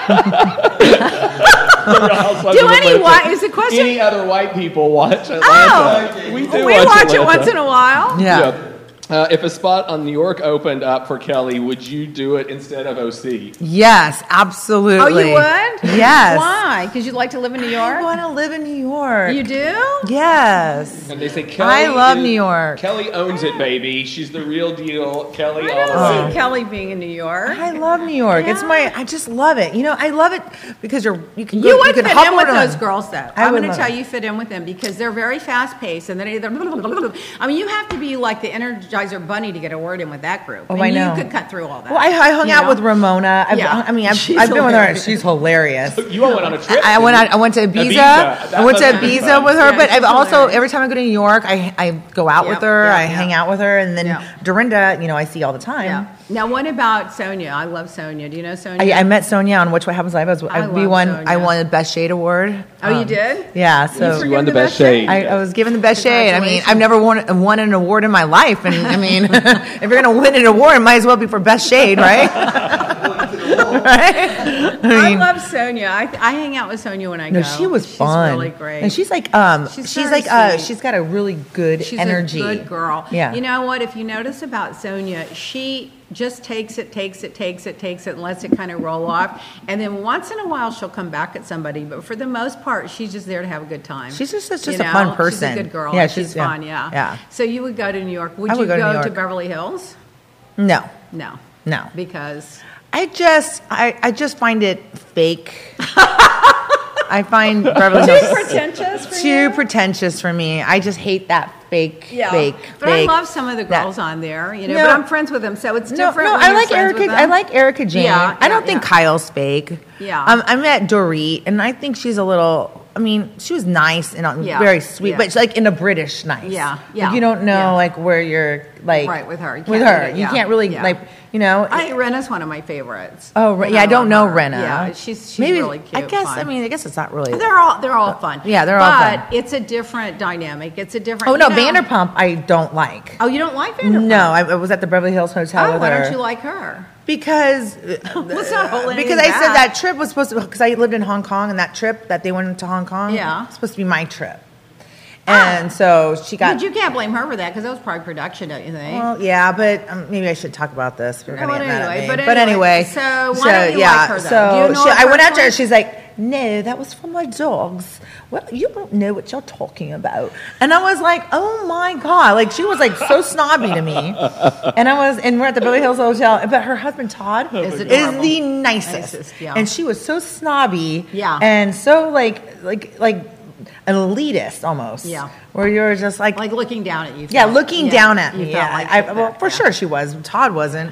Do any white? Is the question? Any other white people watch Atlanta? Oh, we do we watch, watch it Atlanta. once in a while. Yeah. Yeah. Uh, if a spot on New York opened up for Kelly, would you do it instead of O C? Yes, absolutely. Oh, you would? Yes. Why? Because you'd like to live in New I York? want to live in New York. You do? Yes. And they say Kelly. I love is- New York. Kelly owns it, baby. She's the real deal. Kelly I all don't around. see Kelly being in New York. I love New York. It's Yeah. my. I just love it. You know, I love it because you're. You can. Go, You would can fit hop in with around. those girls, though. I I'm would going to love tell it. you, fit in with them because they're very fast paced, and then either. I mean, you have to be like the Energizer Bunny to get a word in with that group. Oh, and I know. You could cut through all that. Well, I, I hung you out know? with Ramona. I've, Yeah. I mean, I've, She's I've been with her. hilarious. She's hilarious. You all went on a trip. I went. I went to Ibiza. Ibiza. That I went to must have been Ibiza fun. with her, Yeah, but she's I've also hilarious. every time I go to New York, I I go out with Yeah, her. yeah, I yeah. hang out with her, and then Yeah. Dorinda, you know, I see all the time. Yeah. Now, what about Sonia? I love Sonia. Do you know Sonia? I, I met Sonia on Watch What Happens Live. I, was, I I, we love won. Sonia. I won the Best Shade Award. Oh, you Um, did? Yeah. So You won the best shade. I, I was given the best shade. I mean, I've Congratulations. never won won an award in my life, and I mean, if you're gonna win an award, it might as well be for best shade, right? right? I I mean, love Sonia. I, I hang out with Sonia when I no, go. she was she's fun. really great. And she's like, um, She's she's, very like, uh, sweet. she's got a really good She's energy. a good girl. Yeah. You know what? If you notice about Sonia, she just takes it, takes it, takes it, takes it, and lets it kind of roll off. And then once in a while, she'll come back at somebody. But for the most part, she's just there to have a good time. She's just- just You a know? fun person. She's a good girl. Yeah, and she's- she's yeah. fun. Yeah. Yeah. So you would go to New York. Would, I would you go to go New to York. Beverly Hills? No, No. no. Because I just, I, I just find it fake. I find Beverly too Hills pretentious for too you? pretentious for me. I just hate that fake, Yeah. fake, but fake. I love some of the that- girls on there, you know. No. But I'm friends with them, so it's No, different. no, when I you're like friends Erica. with them. I like Erica Jane. Yeah, I don't yeah, think yeah. Kyle's fake. Yeah. Um, I met Dorit, and I think she's a little. I mean, she was nice and uh, Yeah, very sweet, yeah. but she's like in a British nice. Yeah, Like, yeah, you don't know yeah. like where you're like Right, with her. You with can't her, do it, you yeah, can't really yeah. like you know. I think Rena's one of my favorites. oh, Re- And yeah, I don't know love her. Renna. Yeah, she's, she's Maybe really cute. I guess. fun. I mean, I guess it's not really. they're all they're all fun. Yeah, they're all but fun. it's a different dynamic. It's a different. oh no, you know- Vanderpump, I don't like. Oh, you don't like Vanderpump? No, I, I was at the Beverly Hills Hotel Oh, with why her. don't you like her? Because Let's not hold anything because I said back. that trip was supposed to because I lived in Hong Kong and that trip that they went to Hong Kong Yeah. was supposed to be my trip. And so she got But you can't blame her for that because that was probably production, don't you think? well, yeah, but um, maybe I should talk about this. If you're No, gonna get but mad at anyway, me. but anyway, anyway, so why don't you yeah, like her, though? so Do you know she, her I went after her. personally? She's like, "No, that was for my dogs." Well, you don't know what you're talking about. And I was like, "Oh my god!" Like she was like so snobby to me. And I was, and we're at the Beverly Hills Hotel. But her husband Todd Is is adorable. the nicest. Nicest, yeah. And she was so snobby. Yeah. And so like like like an elitist almost. Yeah. Where you're just like, Like looking down at you. yeah, felt- looking yeah, down at you me. felt Yeah, like I, that, well, for yeah. sure she was. Todd wasn't.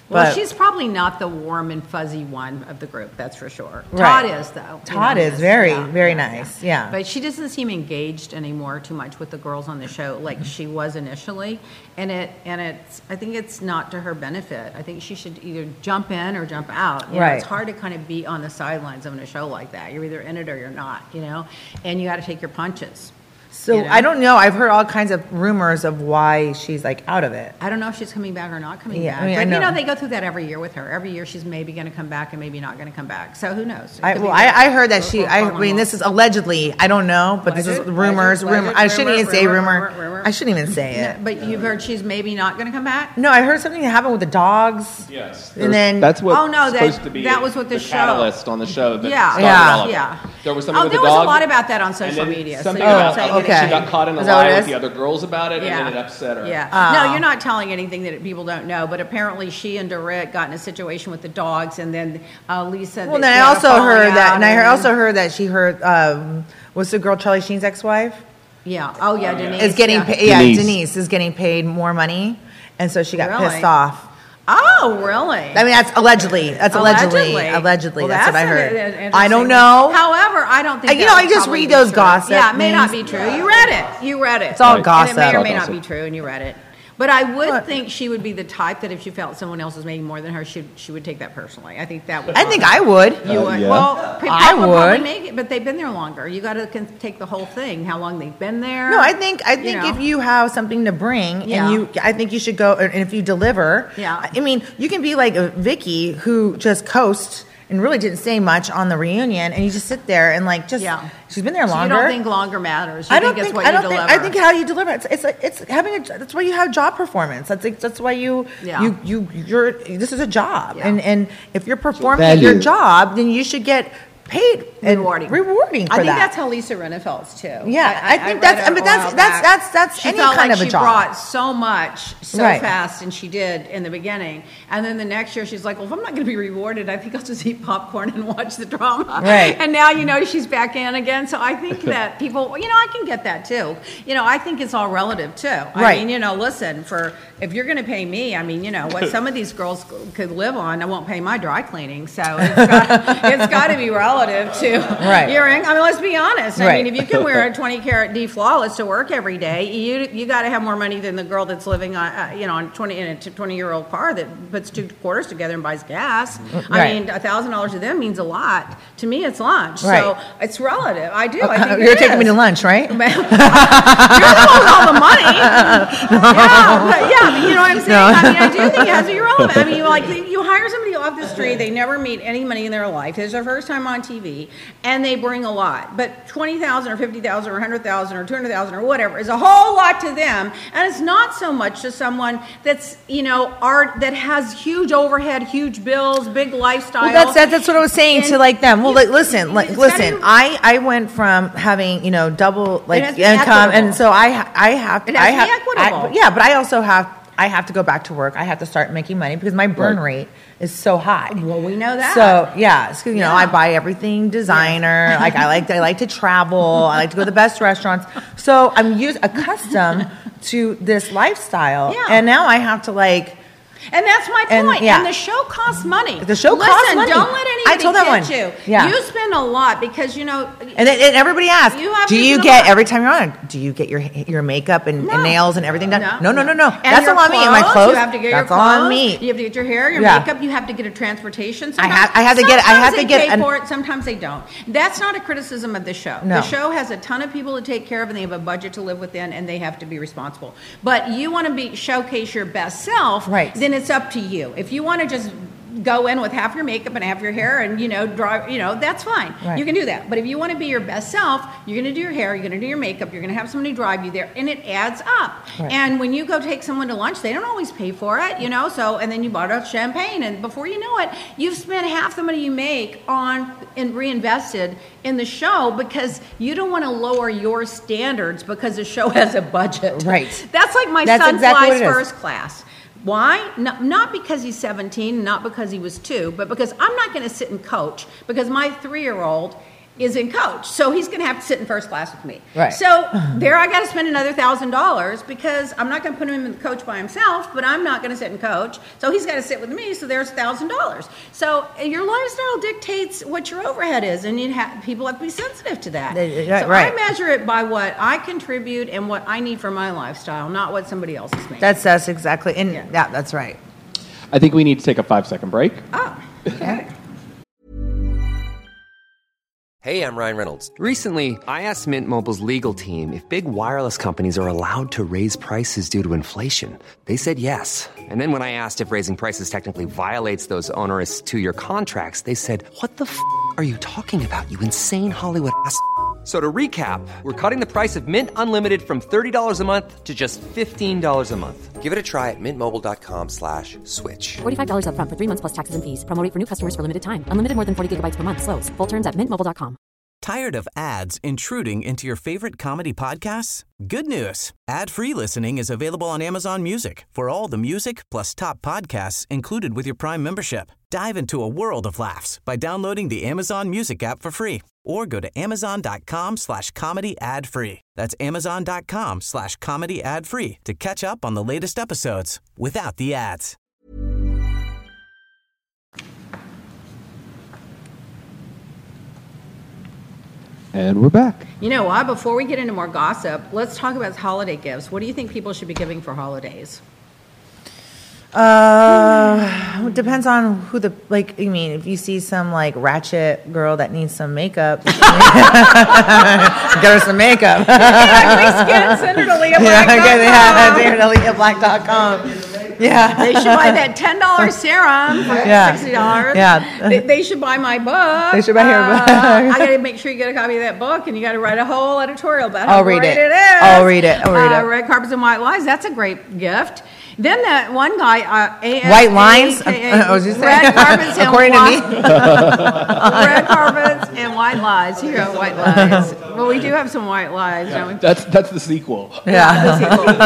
Well, But- she's probably not the warm and fuzzy one of the group, that's for sure. Right. Todd is, though. Todd You know, is very, yeah, very yeah, nice. Yeah. But she doesn't seem engaged anymore too much with the girls on the show like she was initially. And it and it's I think it's not to her benefit. I think she should either jump in or jump out. You know, Right. it's hard to kind of be on the sidelines of a show like that. You're either in it or you're not, you know? And you got to take your punches. So you know? I don't know. I've heard all kinds of rumors of why she's like out of it. I don't know if she's coming back or not coming Yeah, back. I mean, but I you know. know, they go through that every year with her. Every year she's maybe going to come back and maybe not going to come back. So who knows? It I, could well, be I, that- I heard that or- she. or I falling mean, off. this is allegedly. I don't know, but this is Alleged, rumors. alleged, Rumor. I shouldn't rumor, even say rumor, rumor. rumor, rumor. I shouldn't even say Yeah, it. but you've heard she's maybe not going to come back? No, I heard something happened with the dogs. Yes. And then That's what Oh, no, that- supposed to be that was what the show- catalyst on the show that Yeah. started Yeah. all of it. Yeah. There was something Oh, with there the was dog. a lot about that on and social then media. Something so you're about saying Oh, that okay. she got caught in a Is that what lie it with is? the other girls about it, Yeah. and then it upset her. Yeah. Oh. No, you're not telling anything that people don't know, but apparently she and Dorit got in a situation with the dogs, and then uh, Lisa. Well, they- then they I had a also falling heard that, out, and I heard, then- also heard that she heard um, what's the girl Charlie Sheen's ex-wife Yeah. Oh, yeah, Denise. is getting yeah. paid. Yeah, Denise. Denise is getting paid more money, and so she got Really? pissed off. Oh, really? I mean, that's allegedly. That's allegedly. Allegedly, Well, that's, what I an- heard. an interesting- I don't know. However, I don't think. Uh, you that know, would I just probably read be those true. gossip Yeah, it may not be things. true. You read it. You read it. It's all And gossip. it may or All may not gossip. be true, and you read it. But I would What? think she would be the type that if she felt someone else was making more than her, she she would take that personally. I think that would. I think I would. You Uh, would. yeah. Well, people I would probably would. make it, but they've been there longer. You got to take the whole thing. How long they've been there? No, I think I think know. if you have something to bring, Yeah. and you, I think you should go. And if you deliver, Yeah. I mean, you can be like a Vicky who just coasts and really didn't say much on the reunion, and you just sit there and like just. Yeah. She's been there So longer. you don't think longer matters. You I don't think, think. it's what I you don't deliver. think. I think how you deliver. It's it's like- it's having a. That's why you have job performance. That's like, that's why you Yeah. you you you're. This is a job, Yeah. and and if you're performing at your value. job, then you should get paid and Rewarding. rewarding for I think that. that's how Lisa Rinna felt too. Yeah, I think read that's- it but a that's- while that's- back. that's- that's she any felt kind like of a she job. brought so much so Right. fast, and she did in the beginning. And then the next year, she's like, "Well, if I'm not going to be rewarded, I think I'll just eat popcorn and watch the drama." Right. And now you know she's back in again. So I think that people, you know, I can get that too. You know, I think it's all relative too. I Right. mean, you know, listen, for if you're going to pay me, I mean, you know, what some of these girls could live on, I won't pay my dry cleaning. So it's got, it's got to be relative to Right. your income. I mean, let's be honest. I Right. mean, if you can wear a twenty karat D flawless to work every day, you you got to have more money than the girl that's living on, uh, you know, on twenty in a twenty year old car that puts two quarters together and buys gas. I Right. mean, a thousand dollars to them means a lot. To me, it's lunch. Right. So it's relative. I do. I think You're it taking me is. to lunch, right? You're the one with all the money. yeah, but, yeah, but you know what I'm saying? No. I mean, I do think it has to be relevant. I mean, you like you hire somebody off the street, they never meet any money in their life. It's their first time on T V, and they bring a lot. But twenty thousand or fifty thousand or one hundred thousand or two hundred thousand or whatever is a whole lot to them, and it's not so much to someone that's you know art that has huge overhead, huge bills, big lifestyle. Well, that's that, that's what I was saying And to like them. Well, you- like, listen, like, it's gotta listen. be- I I went from having you know double like has to be income, equitable. and so I ha- I have It has I to have be equitable. I- yeah, but I also have I have to go back to work. I have to start making money because my burn Right. rate is so high. Well, we know that. So yeah, it's 'cause, you know, Yeah. I buy everything designer. Like I like I like to travel. I like to go to the best restaurants. So I'm used accustomed to this lifestyle, Yeah. and now I have to like. And that's my And, point. yeah. And the show costs money. The show Listen, costs money. Don't let anybody I told that kid one. you. Yeah. You spend a lot because you know. And, then, and everybody asks, You have do to you do get that. every time you're on? Do you get your your makeup and, and No. nails and everything done? No, No, no, no, no. And That's your all on me. And my clothes. You have to get that's your all clothes. on me. You have to get your hair, your Yeah. makeup. You have to get a transportation. I have- I have to get- I sometimes have to they get pay an- for it. Sometimes they don't. That's not a criticism of the show. No. The show has a ton of people to take care of, and they have a budget to live within, and they have to be responsible. But you want to be showcase your best self, Right. Then it's up to you. If you want to just go in with half your makeup and half your hair and you know draw you know that's fine. Right. You can do that. But if you want to be your best self, you're going to do your hair, you're going to do your makeup, you're going to have somebody drive you there, and it adds up. Right. And when you go take someone to lunch, they don't always pay for it, you know. So and then you bought out champagne, and before you know it, you've spent half the money you make on and reinvested in the show because you don't want to lower your standards because the show has a budget. Right. That's like my That's son exactly flies what it is. first class. Why? No, not because he's seventeen, not because he was two, but because I'm not going to sit and coach because my three-year-old is in coach. So he's going to have to sit in first class with me. Right. So there I got to spend another one thousand dollars because I'm not going to put him in the coach by himself, but I'm not going to sit in coach. So he's got to sit with me, so there's one thousand dollars. So your lifestyle dictates what your overhead is, and you have, people have to be sensitive to that. Right, so right. I measure it by what I contribute and what I need for my lifestyle, not what somebody else is making. That's that's exactly, and Yeah. yeah, that's right. I think we need to take a five-second break. Oh, okay. Hey, I'm Ryan Reynolds. Recently, I asked Mint Mobile's legal team if big wireless companies are allowed to raise prices due to inflation. They said yes. And then when I asked if raising prices technically violates those onerous two-year contracts, they said, "What the f*** are you talking about, you insane Hollywood ass f- So to recap, we're cutting the price of Mint Unlimited from thirty dollars a month to just fifteen dollars a month. Give it a try at mintmobile.com slash switch. forty-five dollars up front for three months plus taxes and fees. Promo rate for new customers for limited time. Unlimited more than forty gigabytes per month. Slows full terms at mint mobile dot com. Tired of ads intruding into your favorite comedy podcasts? Good news. Ad-free listening is available on Amazon Music for all the music plus top podcasts included with your Prime membership. Dive into a world of laughs by downloading the Amazon Music app for free or go to amazon.com slash comedy ad free. That's amazon.com slash comedy ad free to catch up on the latest episodes without the ads. And we're back. You know what? Before we get into more gossip, let's talk about holiday gifts. What do you think people should be giving for holidays? Uh, it depends on who the, like, I mean, if you see some, like, ratchet girl that needs some makeup, get her some makeup. Yeah, send her to Leah Black dot com. Yeah, okay, yeah, send her to Leah Black dot com. Yeah. They should buy that ten dollars serum for Yeah. sixty dollars. Yeah. They, they should buy my book. They should buy your book. Uh, I got to make sure you get a copy of that book, and you got to write a whole editorial about how I'll read great it. it is. I'll read it. I'll read uh, it. Red Carpets and White Lies. That's a great gift. Then that one guy, uh, A S A K A, White lines? I was just saying. Red Carpets and According to White me. Red Carpets and White Lies. Here are White Lies. Well, we do have some White Lies, don't we? That's that's the sequel. Yeah.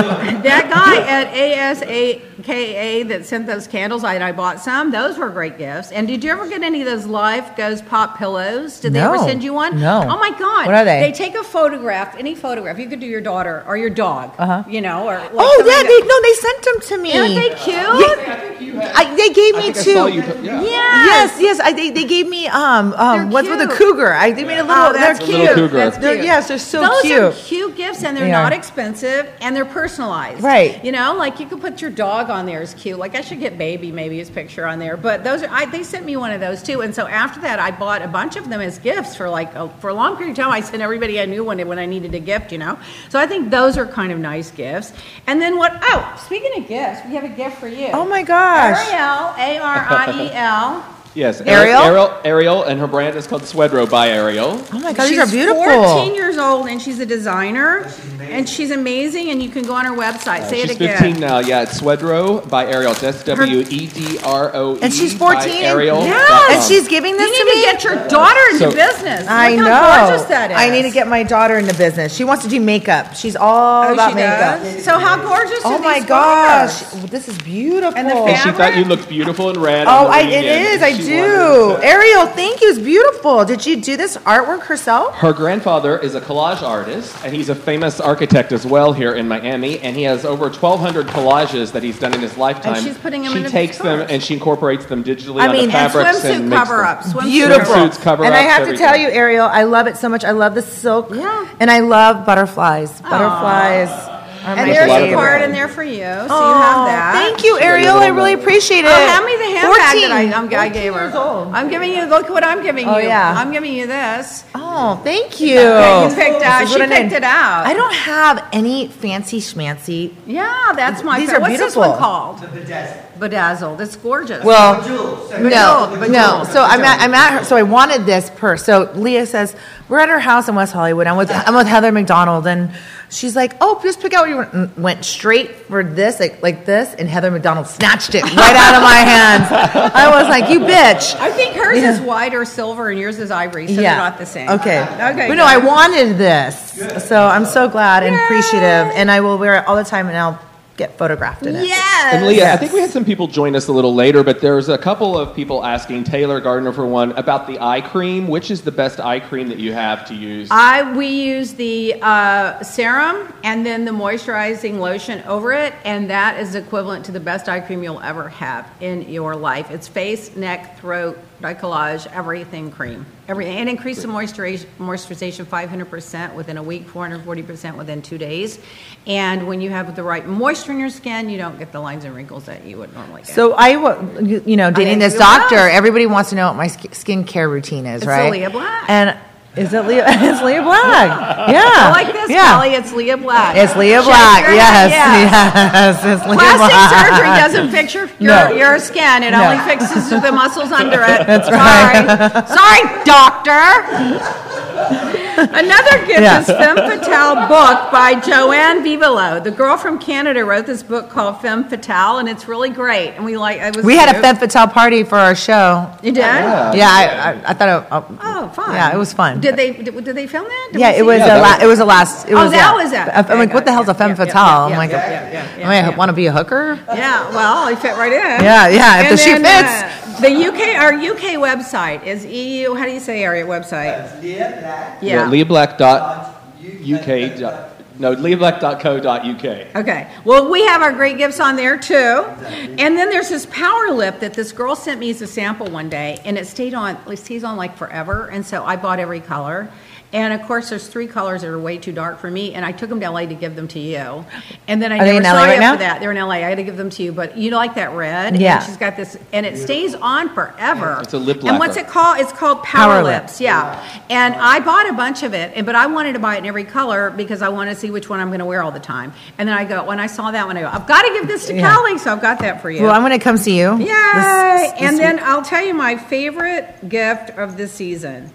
That guy at A S A K A that sent those candles, I, I bought some. Those were great gifts. And did you ever get any of those Life Goes Pop pillows? Did they No. ever send you one? No. Oh my God. What are they? They take a photograph, any photograph. You could do your daughter or your dog, uh-huh. you know, or like Oh, somebody yeah, that- they, no, they sent them to me. Aren't they cute? Yeah. I, they gave me I think I two. saw you put- yeah. Yes. Yes, yes. I, they, they gave me um um They're what's with a cute. cougar. I they made a little. Oh, that's they're cute. cute. Little cougar. That's They're- cute. yes, they're so Those cute. are cute gifts, and they're They not are. expensive, and they're personalized. Right. You know, like you could put your dog on there as cute. Like I should get Baby maybe his picture on there. But those are. I, they sent me one of those too, and so after that, I bought a bunch of them as gifts for like a, for a long period of time. I sent everybody I knew when when I needed a gift. You know, so I think those are kind of nice gifts. And then what? Oh, speaking of gifts, we have a gift for you. Oh my gosh. Ariel, A R I E L. Yes, Ariel? Ariel, Ariel, and her brand is called Swedrow by Ariel. Oh my God, She's these are beautiful. fourteen years old, and she's a designer, and she's amazing. And you can go on her website. Say She's it again. fifteen now. Yeah, it's Swedrow by Ariel. It's S W E D R O E. And she's by fourteen. Ariel. Yes. And she's giving this You to need me. to get your daughter into So- business. I Look know. how gorgeous that is. I need to get my daughter into business. She wants to do makeup. She's all Oh, about she makeup. does? So how gorgeous Oh are my these gosh, photos? this is beautiful. And the And she thought you Fabric? looked beautiful in red. Oh, on the I, it reunion. is. I She do. wanted to- Ariel, thank you. It's beautiful. Did you do this artwork herself? Her grandfather is a collage artist, and he's a famous architect as well here in Miami. And he has over twelve hundred collages that he's done in his lifetime. And she's putting them she into takes them stores. and she incorporates them digitally I onto mean, and fabrics swimsuit and makes them. cover-ups. Swimsuit Beautiful. Swimsuits, cover-ups, and I have to everything. tell you, Ariel, I love it so much. I love the silk. Yeah. And I love butterflies. Butterflies. are And my there's lot a of favorite. card them. in there for you, so Oh, you have that. Thank you, got your Ariel. I little really note. appreciate it. Oh, hand me the handbag that I, I'm, I fourteen gave her. years old. I'm giving you. Look what I'm giving Oh, you. yeah. I'm giving you this. Oh, thank you. Yeah, you picked out- This is she what I picked need. it out. I don't have any fancy schmancy. Yeah, that's my. These fa- are What's beautiful. this one called? Bedazzled. It's gorgeous. Well, Bejeweled, no, no. bejeweled. So I'm at, I'm at her. So I wanted this purse. So Leah says we're at her house in West Hollywood. I'm with I'm with Heather McDonald, and she's like, "Oh, just pick out what you want." And went straight for this, like like this, and Heather McDonald snatched it right out of my hands. I was like, "You bitch." I think hers Yeah. is white or silver, and yours is ivory, so they're not the same. Okay. Okay. But no, I good. wanted this, so I'm so glad and appreciative, and I will wear it all the time, and I'll get photographed in it. Yes. And Leah, I think we had some people join us a little later, but there's a couple of people asking, Taylor Gardner for one, about the eye cream. Which is the best eye cream that you have to use? I we use the uh, serum and then the moisturizing lotion over it, and that is equivalent to the best eye cream you'll ever have in your life. It's face, neck, throat, décollage, everything cream. Everything. And increase the moisturization, moisturization five hundred percent within a week, four hundred forty percent within two days. And when you have the right moisture in your skin, you don't get the lines and wrinkles that you would normally get. So I, wa- you you know, dating I this think doctor, it was. everybody wants to know what my sk- skincare routine is, It's right? Leah Black. And is it Leah? It's Leah Black. Yeah. I like this, yeah. Kelly. It's Leah Black. It's Leah Shake Black. your Yes. head, Yes. It's Leah Plastic Black. surgery doesn't fix your, your, No. your skin. It No. only fixes the muscles under it. That's Sorry. right. Sorry, doctor. Another gift Yeah. is Femme Fatale book by Joanne Vivolo. The girl from Canada wrote this book called Femme Fatale, and it's really great. And we like. I was. We had a Femme Fatale party for our show. You did? Yeah. Yeah, I, I, I thought it. Uh, Oh, fun. Yeah, it was fun. Did they? Did, did they film that? Did yeah, we it see was Yeah, a that la- was- it was a last. It Oh, was, that yeah. was that. I'm Okay, like, what the got it. hell's a Yeah, femme yeah, yeah, fatale? yeah, I'm like, yeah, yeah, yeah, I yeah. want to be a hooker. Yeah, well, I fit right in. Yeah, yeah, if And the shoe then, fits. uh, the U K, our U K website is E U. How do you say area website? It's Leah Black. Yeah. leah black dot u k. dot- No, leah black dot co dot u k. Okay. Well, we have our great gifts on there too. And then there's this power lip that this girl sent me as a sample one day, and it stayed on. It stays on like forever. And so I bought every color. And of course, there's three colors that are way too dark for me, and I took them to L A to give them to you. And then I Are they never in saw L A you right now? for that. They're in L A. I had to give them to you, but you like that red? Yeah. And she's got this, and it stays on forever. It's a lip And what's lacquer. it called? It's called Power, Power Lip. Lips. Yeah. And I bought a bunch of it, and but I wanted to buy it in every color because I want to see which one I'm going to wear all the time. And then I go, when I saw that one, I go, I've got to give this to Yeah. Kelly, so I've got that for you. Well, I'm going to come see you. Yay! this- this and then week. I'll tell you my favorite gift of the season.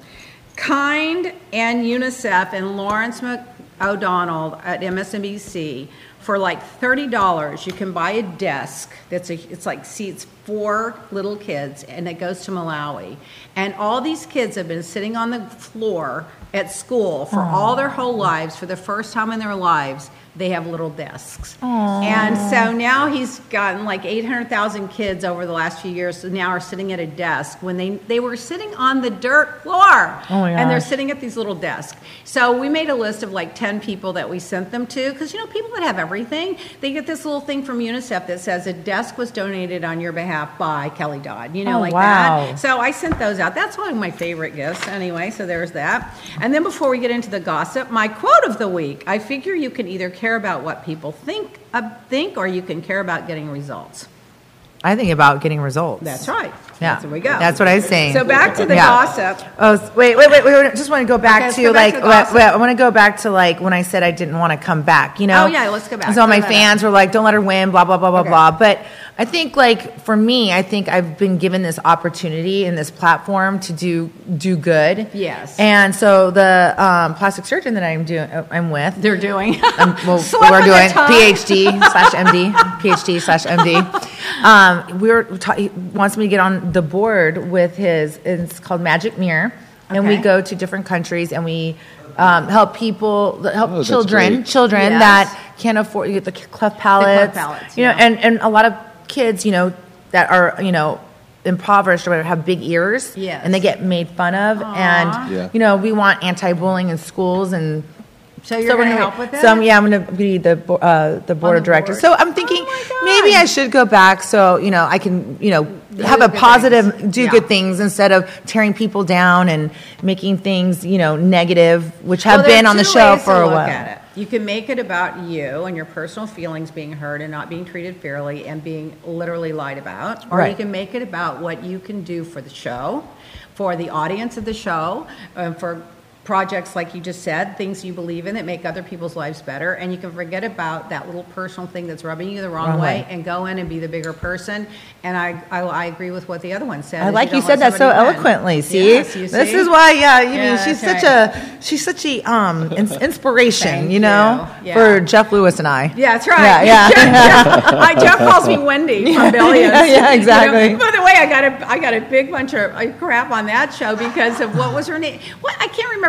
Kind and UNICEF and Lawrence McDonald at M S N B C for like thirty dollars. You can buy a desk that's a, it's like seats four little kids, and it goes to Malawi. And all these kids have been sitting on the floor at school for all their whole lives. For the first time in their lives, they have little desks. And so now he's gotten like eight hundred thousand kids over the last few years so now are sitting at a desk when they, they were sitting on the dirt floor. Oh my and they're gosh. sitting at these little desks. So we made a list of like ten people that we sent them to because, you know, people that have everything, they get this little thing from UNICEF that says a desk was donated on your behalf by Kelly Dodd, you know, Oh, like wow. that. So I sent those out. That's one of my favorite gifts anyway, so there's that. And then before we get into the gossip, my quote of the week, I figure you can either care about what people think, uh, think or you can care about getting results. I think about getting results. That's right. Yeah. That's where we go. That's what I was saying. So back to the Yeah. gossip. Oh, s- wait, wait, wait, wait. I just want to go back Okay, let's to go back like, to the wait, gossip. wait, I want to go back to like when I said I didn't want to come back, you know? Oh, yeah, let's go back. So all my Throw that fans were like, don't let her win, blah, blah, blah, blah, Okay. blah. But I think like for me, I think I've been given this opportunity and this platform to do, do good. Yes. And so the um, plastic surgeon that I'm doing, uh, I'm with, They're doing. um, well, Slip we're of the doing tongue. PhD slash M D, PhD slash M D. Um, we were ta- he wants me to get on the board with his. It's called Magic Mirror, and we Okay. go to different countries and we um, help people, help Oh, that's children, great. children Yes. that can't afford you get the cleft palates, palates, you know, yeah. and and a lot of kids, you know, that are you know impoverished or whatever have big ears, Yes. and they get made fun of, and Yeah. you know we want anti-bullying in schools and. So you're So we're going to gonna help with that? So um, yeah, I'm going to be the bo- uh, the board the of directors. board. So I'm thinking Oh my maybe God. I should go back so you know I can you know have a good positive, things. do Yeah. good things instead of tearing people down and making things you know negative, which have Well, there been are on the two show ways for to a look while. at it. You can make it about you and your personal feelings being hurt and not being treated fairly and being literally lied about. Or you Right. can make it about what you can do for the show, for the audience of the show, um, for projects like you just said, things you believe in that make other people's lives better. And you can forget about that little personal thing that's rubbing you the wrong, Wrong way, way. and go in and be the bigger person. And I, I, I agree with what the other one said. I is like you don't said let that so somebody win. eloquently. See, Yes, you this see? is why. Yeah, you Yeah, mean she's that's such a she's such a um ins- inspiration, Thank you know, you. Yeah. for Jeff Lewis and I. Yeah, that's right. Yeah, yeah. Jeff, I, Jeff calls me Wendy from Billions. Yeah, yeah, exactly. You know, by the way, I got a I got a big bunch of uh, crap on that show because of what was her name? What I can't remember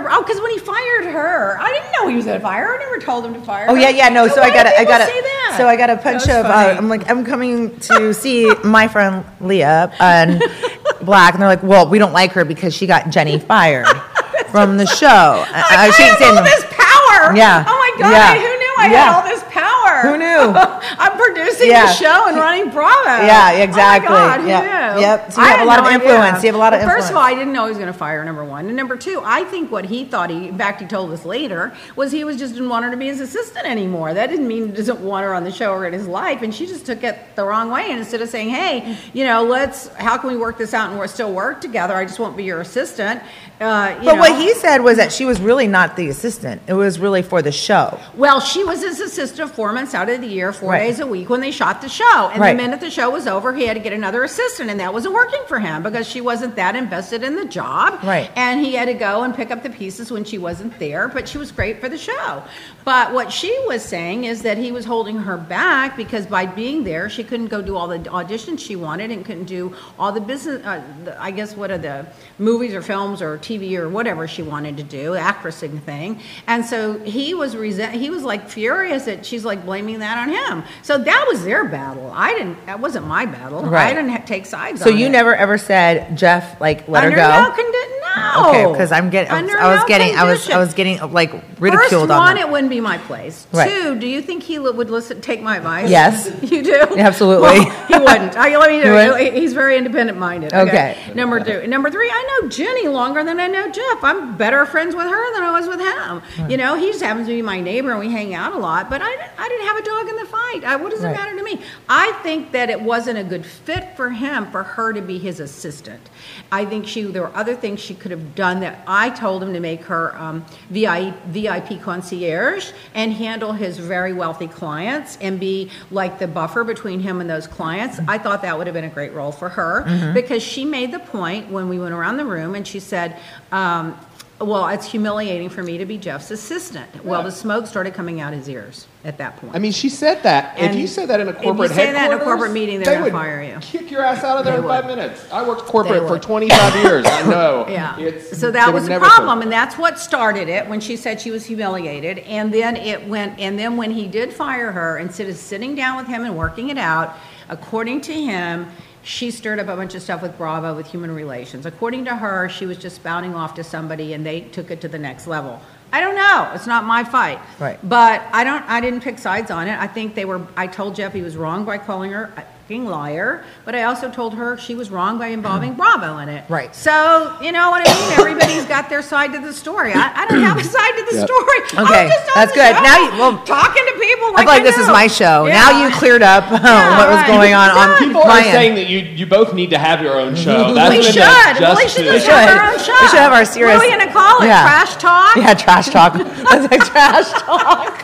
remember. Oh, because when he fired her, I didn't know he was going to fire her. I never told him to fire her. Oh yeah, yeah, no. So why I got do I got people say that? So I got a bunch That of. was Uh, funny. I'm like, I'm coming to see my friend Leah and Black, and they're like, well, we don't like her because she got Jenny fired from the show. I, I, she have all this power. Yeah. Oh my God! Yeah. Who knew I Yeah. had all this power? Who knew? I'm producing Yeah. the show and running Bravo. Yeah, exactly. Oh my God, who Yep. knew? Yep. So you I have a had lot of no influence. idea. You have a lot of Well, First of all, influence. I didn't know he was going to fire her, number one. And number two, I think what he thought he, in fact, he told us later, was he was just didn't want her to be his assistant anymore. That didn't mean he doesn't want her on the show or in his life. And she just took it the wrong way. And instead of saying, hey, you know, let's, how can we work this out and we'll still work together? I just won't be your assistant. Uh, you But know. what he said was that she was really not the assistant. It was really for the show. Well, she was his assistant four months out of the year, four Right. days a week when they shot the show. And Right. the minute the show was over, he had to get another assistant, and that wasn't working for him because she wasn't that invested in the job. Right. And he had to go and pick up the pieces when she wasn't there, but she was great for the show. But what she was saying is that he was holding her back because by being there, she couldn't go do all the auditions she wanted and couldn't do all the business, uh, the, I guess, what are the movies or films or T V or whatever she wanted to do, actressing thing. And so he was resent, he was like furious that she's like blaming that on him. So that was their battle. I didn't, that wasn't my battle. Right. I didn't ha- take sides So on you it. never ever said, Jeff, like, let Under her go? no condi- no. Okay, because I'm getting, I was, Under I was no getting, I was, condition. I was getting like ridiculed First on one, that. it wouldn't be my place. Right. Two, do you think he li- would listen, take my advice? Yes. You do? Absolutely. Well, he wouldn't. I, let me He tell you, wouldn't? he's very independent minded. Okay. Number two. Number three, I know Jenny longer than I know Jeff. I'm better friends with her than I was with him. You know, he just happens to be my neighbor and we hang out a lot, but I, didn't- I didn't have a dog in the fight. I, what does it Right. matter to me? I think that it wasn't a good fit for him for her to be his assistant. I think she there were other things she could have done that I told him to make her um, V I, V I P concierge and handle his very wealthy clients and be like the buffer between him and those clients. I thought that would have been a great role for her because she made the point when we went around the room and she said, um, well, it's humiliating for me to be Jeff's assistant. Well, the smoke started coming out his ears at that point. I mean, she said that. And if you said that in a if corporate you say that in a headquarters, corporate meeting, they're they gonna would fire you. Kick your ass out of there They in five would. minutes. I worked corporate They for would. twenty-five years. I know. Yeah. It's, So they that would was the never problem, quit. and that's what started it when she said she was humiliated. And then it went, and then when he did fire her, instead of sitting down with him and working it out, according to him, she stirred up a bunch of stuff with Bravo with human relations. According to her, she was just spouting off to somebody, and they took it to the next level. I don't know. It's not my fight. Right. But I don't. I didn't pick sides on it. I think they were. I told Jeff he was wrong by calling her a fucking liar, but I also told her she was wrong by involving Bravo in it. Right. So you know what I mean. Everybody's got their side to the story. I, I don't have a side to the Yep. story. Okay, I'm just on that's the good. show, Now you- well, talking to people. I Like feel like this is know. my show. Yeah. Now you cleared up uh, Yeah, what was right. going on on People my are saying end. that you, you both need to have your own show. That's We been should. the Well, we should justice. just have our own show. We should have our serious. What are we going to call it? Yeah. Trash talk? Yeah, trash talk. That's like trash talk.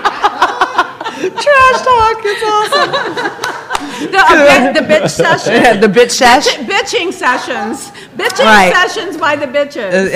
Trash talk. It's awesome. The, uh, the bitch session. The bitch sesh. Bitch- bitching sessions. Bitching Right. sessions by the bitches.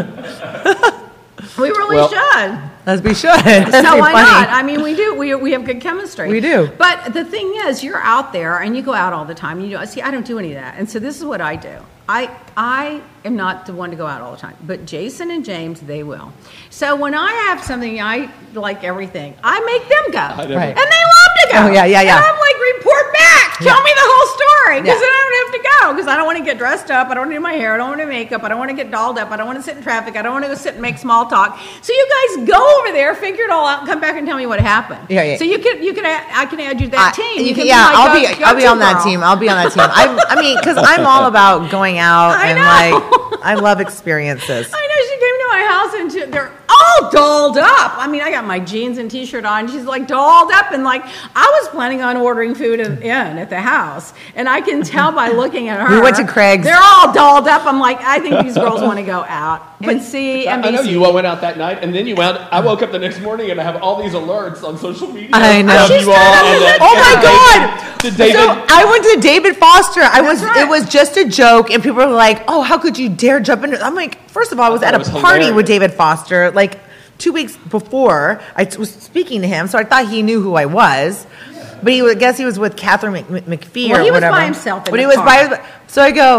We really Well- should. As we should. That'd So be why funny. not? I mean, we do. We, we have good chemistry. We do. But the thing is, you're out there and you go out all the time. You know, see, I don't do any of that. And so this is what I do. I I am not the one to go out all the time, but Jason and James, they will. So when I have something, I like everything. I make them go, never- Right. and they love to go. Oh, yeah, yeah, yeah. And I'm like, report back. Tell Yeah. me the whole story, because Yeah. then I don't have to go. Because I don't want to get dressed up. I don't want to do my hair. I don't want to do makeup. I don't want to get dolled up. I don't want to sit in traffic. I don't want to go sit and make small talk. So you guys go over there, figure it all out, and come back and tell me what happened. Yeah, yeah. So you can you can add, I can add you to that I- team. you can- be yeah, my I'll go- be. I'll be go-to on that girl. team. I'll be on that team. I, I mean, because I'm all about going out I and know. like I love experiences. I know she came to my house and she, they're all dolled up. I mean, I got my jeans and t-shirt on. She's like dolled up, and like I was planning on ordering food in, in at the house, and I can tell by looking at her. We went to Craig's. They're all dolled up. I'm like, I think these girls want to go out and see I N B C. I know you all went out that night, and then you went. I woke up the next morning and I have all these alerts on social media. I know. of She's you all not and on that- the- Oh my and God! David, the David. So I went to David Foster. I was. right. It was just a joke, and people were like, "Oh, how could you dare jump into?" I'm like, first of all, I was I at thought a it was party hilarious. with David Foster like two weeks before. I t- was speaking to him, so I thought he knew who I was. But he, I guess he was with Catherine Mc, Mc- McPhee Well, or he was whatever. by himself in But the he was car. by. his- So I go.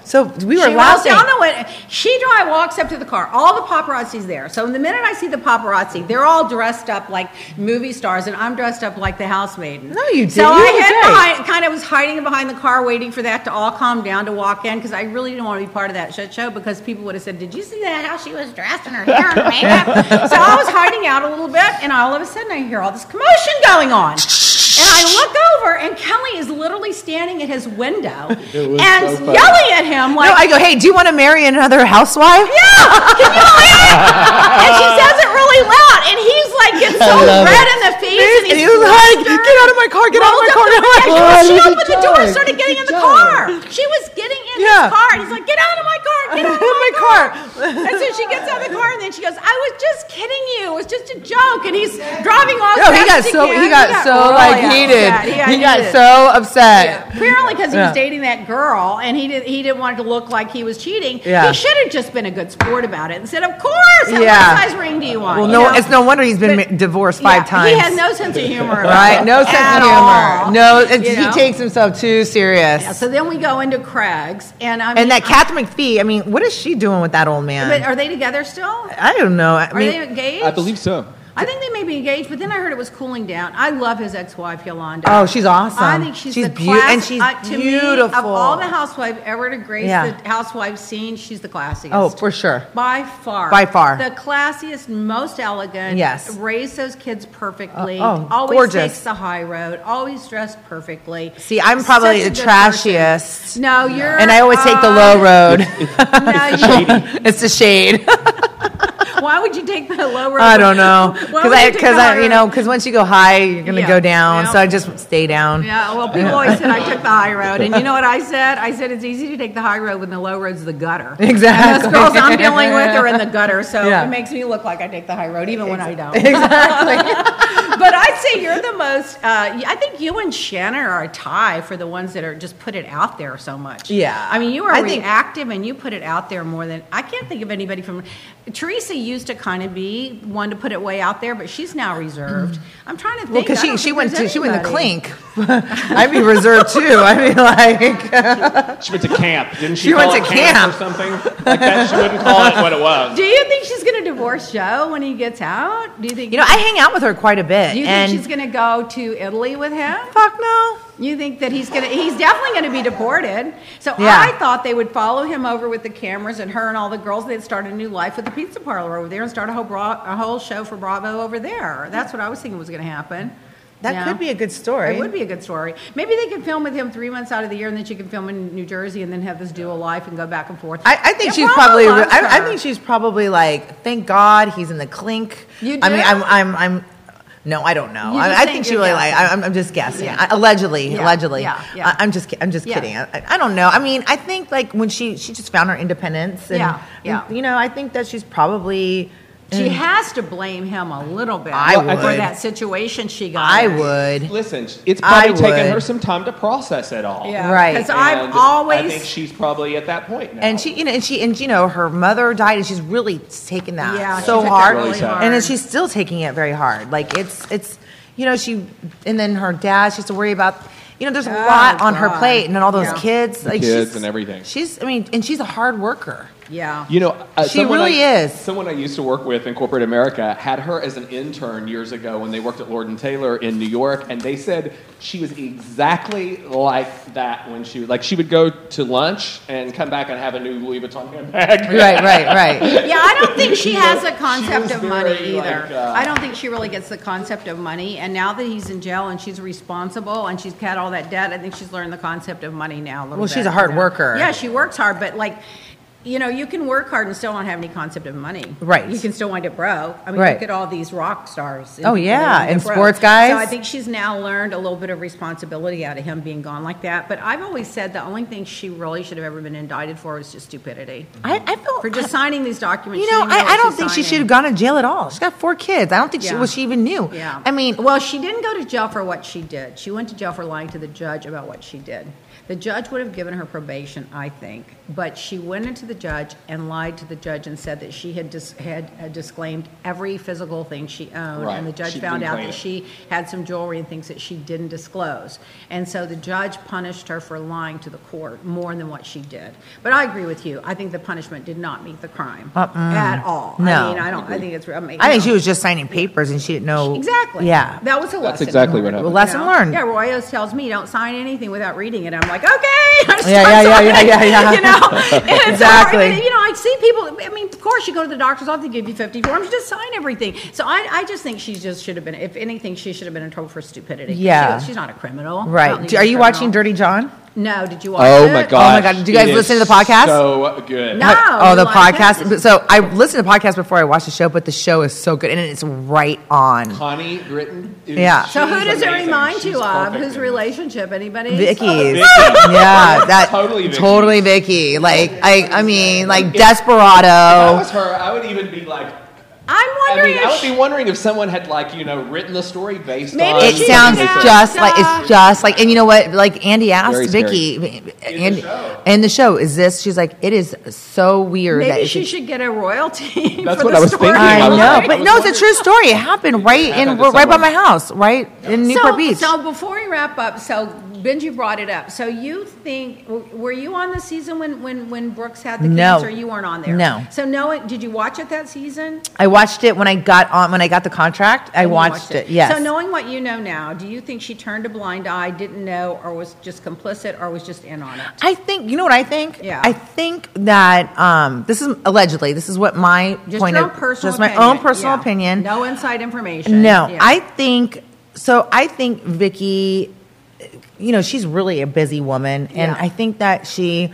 So we were She rolls laughing. down the window. She drive walks up to the car. All the paparazzi's there. So the minute I see the paparazzi, they're all dressed up like movie stars, and I'm dressed up like the housemaiden. No, you didn't. So You I look hid great. behind, kind of was hiding behind the car, waiting for that to all calm down to walk in, because I really didn't want to be part of that shit show, because people would have said, "Did you see that? How she was dressed and her hair and her makeup?" So I was hiding out a little bit, and all of a sudden I hear all this commotion going on. And I look over, and Kelly is literally standing at his window and so funny. yelling at him like, No, I go, hey, do you want to marry another housewife? yeah, can you hear it? And she says it really loud, and he's like gets so love red it. in the face, And and he he's was like, flustered. get out of my car, get out of my car, get out of my Yeah, car. she he's a opened the door and joke. started getting in He's the a joke. car. She was getting in Yeah. his car, and he's like, get out of my car, get out of In my my car. car. And so she gets out of the car, and then she goes, I was just kidding you. It was just a joke. And he's driving off. No, as he fast got as so can. he got so really like heated. upset. He got heated. so upset. Apparently, because he Yeah. was dating that girl, and he did he didn't want it to look like he was cheating. Yeah. He should have just been a good sport about it and said, "Of course, how Yeah. what size ring do you want?" Well, You no, know? it's no wonder he's been But- ma- divorced five Yeah, times. He has no sense of humor, about Right? it No sense at of humor. all. No, it's, You he know? takes himself too serious. Yeah, so then we go into Craig's, and I mean, and that I- Catherine McPhee, I mean, what is she doing with that old man? But are they together still? I don't know. I Are mean, they engaged? I believe so. I think they may be engaged, but then I heard it was cooling down. I love his ex-wife Yolanda. Oh, she's awesome. I think she's, She's the beau- class, and she's uh, to Me, of beautiful. all the housewives ever to grace Yeah. the housewife scene, she's the classiest. oh, for sure. By far. By far. The classiest, most elegant. Yes. Raised those kids perfectly. Uh, oh, always gorgeous. takes the high road. Always dressed perfectly. See, I'm probably Such a the good person. trashiest. No, you're. And I always take the uh, low road. No, you, It's the shade. why would you take the low road? I don't know Why because would I you take because the high I you road? know because once you go high you're gonna Yeah, go down. yeah. So I just stay down. Yeah, well, people always said I took the high road, and you know what I said? I said it's easy to take the high road when the low road's the gutter. Exactly. And those girls I'm dealing with are in the gutter, so Yeah. it makes me look like I take the high road, even when I don't. Exactly. But I'd say you're the most. Uh, I think you and Shannon are a tie for the ones that are just put it out there so much. Yeah. I mean, you are I think- reactive, and you put it out there more than I can't think of anybody from. Teresa used to kind of be one to put it way out there, but she's now reserved. I'm trying to think. Well, because I she don't she think went there's to she went to anybody. Clink. I'd be reserved too. I mean, like She went to camp, didn't she? She call went it to camp. or something like that. She wouldn't call it what it was. Do you think she's going to divorce Joe when he gets out? Do you think? you know, I hang out with her quite a bit. Do you and think she's going to go to Italy with him? fuck no. You think that he's going to? He's definitely going to be deported. So Yeah. I thought they would follow him over with the cameras, and her and all the girls. They'd start a new life with the pizza parlor over there and start a whole bra- a whole show for Bravo over there. That's what I was thinking was going to happen. That Yeah. could be a good story. It would be a good story. Maybe they could film with him three months out of the year, and then she can film in New Jersey, and then have this dual life and go back and forth. I, I think Yeah, she's Bravo probably. loves I, I her. think she's probably like, thank God he's in the Clink. You I mean, do? I'm. I'm. I'm no, I don't know. You I, just I think think she you're really like. guessing. I'm, I'm just guessing. Yeah. I, allegedly, Yeah, allegedly. yeah, yeah. I, I'm just. ki- I'm just Yeah. kidding. I, I don't know. I mean, I think like when she she just found her independence. And, Yeah, yeah. and, you know, I think that she's probably. She has to blame him a little bit I for would. that situation she got. I in. would. Listen, it's I probably taken would. her some time to process it all. Yeah, Right. Because And I've always. I think she's probably at that point now. And she, you know, and she, and you know, her mother died, and she's really taken that Yeah, she so took that hard, really hard. and then she's still taking it very hard. Like it's, it's, you know, she, and then her dad, she has to worry about, you know, there's a Oh, lot on her God. plate, and then all those Yeah. kids, like kids she's- and everything. She's, I mean, and she's a hard worker. Yeah. You know, uh, She someone really I, is. Someone I used to work with in corporate America had her as an intern years ago when they worked at Lord and Taylor in New York, and they said she was exactly like that when she like she would go to lunch and come back and have a new Louis Vuitton handbag. Right, right, right. Yeah, I don't think she has a She concept was of money very, either. like, uh, I don't think she really gets the concept of money. And now that he's in jail and she's responsible and she's had all that debt, I think she's learned the concept of money now a little Well, bit, she's a hard you know? worker. Yeah, she works hard, but like, you know, you can work hard and still not have any concept of money. Right. You can still wind up broke. I mean, Right. look at all these rock stars. Oh, people yeah, that wind and up broke. sports guys. So I think she's now learned a little bit of responsibility out of him being gone like that. But I've always said the only thing she really should have ever been indicted for was just stupidity. I, I feel For just signing these documents. You she know, didn't know I, what I don't she's think she signing. should have gone to jail at all. She's got four kids. I don't think she Yeah. well, she even knew. Yeah. I mean, well, she didn't go to jail for what she did. She went to jail for lying to the judge about what she did. The judge would have given her probation, I think, but she went into the judge and lied to the judge and said that she had dis- had uh, disclaimed every physical thing she owned, Right. and the judge She found didn't out claim that it. she had some jewelry and things that she didn't disclose. And so the judge punished her for lying to the court more than what she did. But I agree with you. I think the punishment did not meet the crime at all. No. I mean, I don't. I think it's. I, mean, I think you she know. was just signing papers and she didn't know. Exactly. Yeah. That was a lesson. That's exactly what Well, happened. lesson You know? learned. Yeah, Roy always tells me don't sign anything without reading it. I'm like, okay. I Yeah, yeah, yeah, yeah, yeah, yeah. You know, And it's Exactly. hard. You know, I see people. I mean, of course, you go to the doctor's office, they give you fifty forms, you just sign everything. So I, I just think she just should have been. If anything, she should have been in trouble for stupidity. Yeah. She, she's not a criminal. I don't Right. think Do- Are she's a you watching criminal. Dirty John? No. Did you watch Oh it? my gosh. Oh my God, did you guys It listen to is the podcast? So good. No. oh, you the like podcast. it? So I listened to the podcast before I watched the show, but the show is so good and it's right on. Connie Britton. Is, Yeah. So who she's does it amazing. remind She's you of? perfect Whose in relationship? Anybody? Vicky's. Vicky. Yeah, that Totally Vicky. totally Vicky. Like I, I mean, like If- If I Desperado. was her, I would even be like, I'm I wondering mean, I if would be wondering if someone had like, you know, written the story based Maybe on. It she sounds did. just Yeah. like it's just like, and you know what? Like Andy asked Very Vicky, the Andy, show. in the show, is this? She's like, it is so weird. that maybe it's she a- should get a royalty. That's for what the I was story. thinking. I I was know, like- but I no, was it's a true story. It happened right in happened to right by someone. my house, right in Newport so, Beach. So before we wrap up, so Benji brought it up. So you think were you on the season when when when Brooks had the No. cancer? You weren't on there. No. So no, did you watch it that season? I watched it when I got on when I got the contract. I You watched, it. Yes. So knowing what you know now, do you think she turned a blind eye, didn't know, or was just complicit, or was just in on it? I think you know what I think. Yeah. I think that um, this is allegedly. This is what my Just point your of own personal just my opinion. own personal Yeah. opinion. No inside information. No, Yeah. I think so. I think Vicky, you know, she's really a busy woman, and Yeah. I think that she,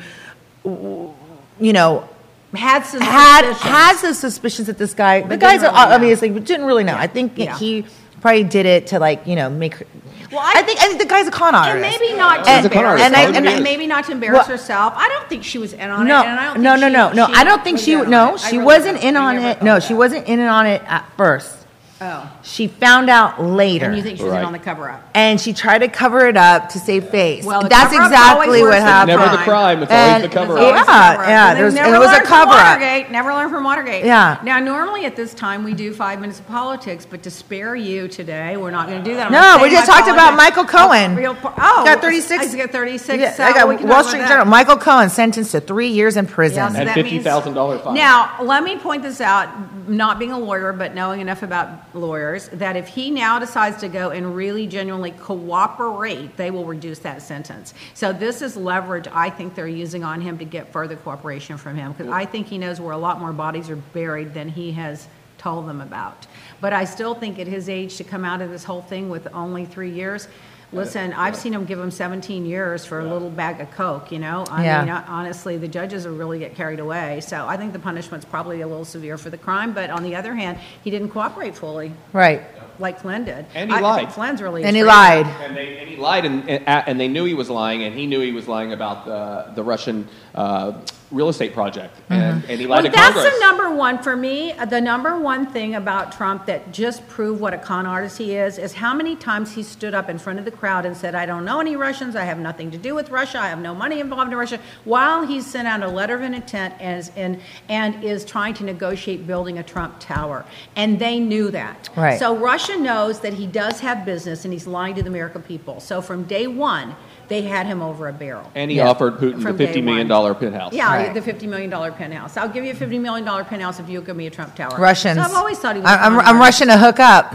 you know, had some had suspicions. has the suspicions that this guy, the But guys didn't are really know. obviously but didn't really know. I think Yeah. he probably did it to like you know make. her... Well, I, I- think I think the guy's a con artist. And maybe not to And- He's a con embarrass, artist. and I- and, and I- maybe not to embarrass Well- herself. I don't think she was in on No, it. And I don't no, think no, she- no, no. she I don't think was she. in on No, it. I she really wasn't don't. in I on never it. thought No, that. she wasn't in on it at first. Oh, She found out later. and you think she was Right. in on the cover up? and she tried to cover it up to save face. Well, the that's cover-up's exactly always what worse than happened. Never the crime. It's And- always the cover It's always up. the Yeah, cover-up. yeah, And they there's- never and it was a learned from cover-up. Watergate. Never learned from Watergate. Yeah. Now, normally at this time we do five minutes of politics, but to spare you today, we're not going to do that. I'm No, gonna we save just my talked about politics. Michael Cohen. Oh, real po- oh, Got thirty-six. I got thirty-six. Yeah, so I got we can Wall talk Street about Journal. that. Michael Cohen sentenced to three years in prison. Yeah, so And that fifty means- thousand dollar fine. Now, let me point this out, not being a lawyer, but knowing enough about lawyers, that if he now decides to go and really genuinely cooperate, they will reduce that sentence. So this is leverage I think they're using on him to get further cooperation from him, because I think he knows where a lot more bodies are buried than he has told them about. But I still think at his age to come out of this whole thing with only three years, listen, I've seen him give him seventeen years for a little bag of Coke, you know? I Yeah. mean, I- honestly, the judges will really get carried away. So I think the punishment's probably a little severe for the crime. But on the other hand, he didn't cooperate fully, Right. like Flynn did. And he I, I lied. think Flynn's really a And he straight lied. up. And, they, and he lied, and, and, and they knew he was lying, and he knew he was lying about the, the Russian uh, real estate project, and, and he lied Well, to that's Congress. the number one for me. The number one thing about Trump that just proved what a con artist he is is how many times he stood up in front of the crowd and said, "I don't know any Russians. I have nothing to do with Russia. I have no money involved in Russia," while he's sent out a letter of intent as in and is trying to negotiate building a Trump tower. And they knew that. Right. So Russia knows that he does have business and he's lying to the American people. So from day one, they had him over a barrel. And he Yeah. offered Putin the From day fifty million dollar penthouse. Yeah, Right. the fifty million dollar penthouse. I'll give you a fifty million dollar penthouse if you'll give me a Trump tower. Russians. So I've always thought he was. I- I'm, a con I'm artist. rushing to hook up.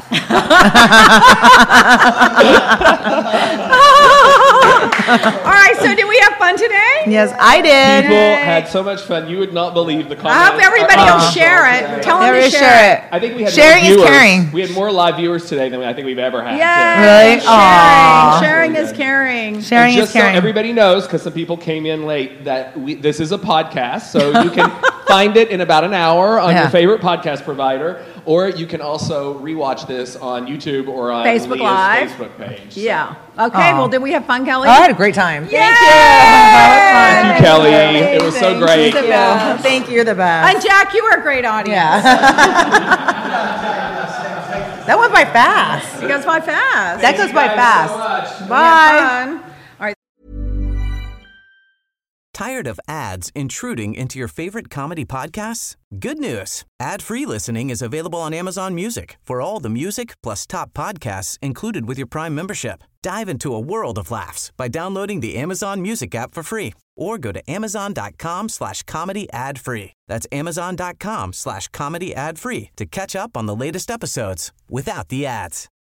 All right, so did we have fun today? Yes, I did. People had so much fun. You would not believe the comments. I hope everybody will Uh, share it. Tell them Never to share, it. I think we had Sharing more is viewers. caring. We had more live viewers today than I think we've ever had. Yay! Really? Aw. Sharing, sharing Really is good. caring. Sharing And is just so caring. everybody knows, because some people came in late, that we, this is a podcast, so you can find it in about an hour on Yeah. your favorite podcast provider, or you can also rewatch this on YouTube or on Facebook Leah's Live. Facebook page. So- Yeah. Okay. Aw. Well, did we have fun, Kelly? Oh, I had a great time. Yay! Thank you. Thank you, Kelly. It was so Amazing. great. She's the best. Thank you. You're the best. And Jack, you were a great audience. Yeah. That went by fast. It goes by fast. That goes by Thank you guys fast. so much. Bye. Have fun. Tired of ads intruding into your favorite comedy podcasts? Good news. Ad-free listening is available on Amazon Music for all the music plus top podcasts included with your Prime membership. Dive into a world of laughs by downloading the Amazon Music app for free or go to amazon.com slash comedy ad free. That's amazon.com slash comedy ad free to catch up on the latest episodes without the ads.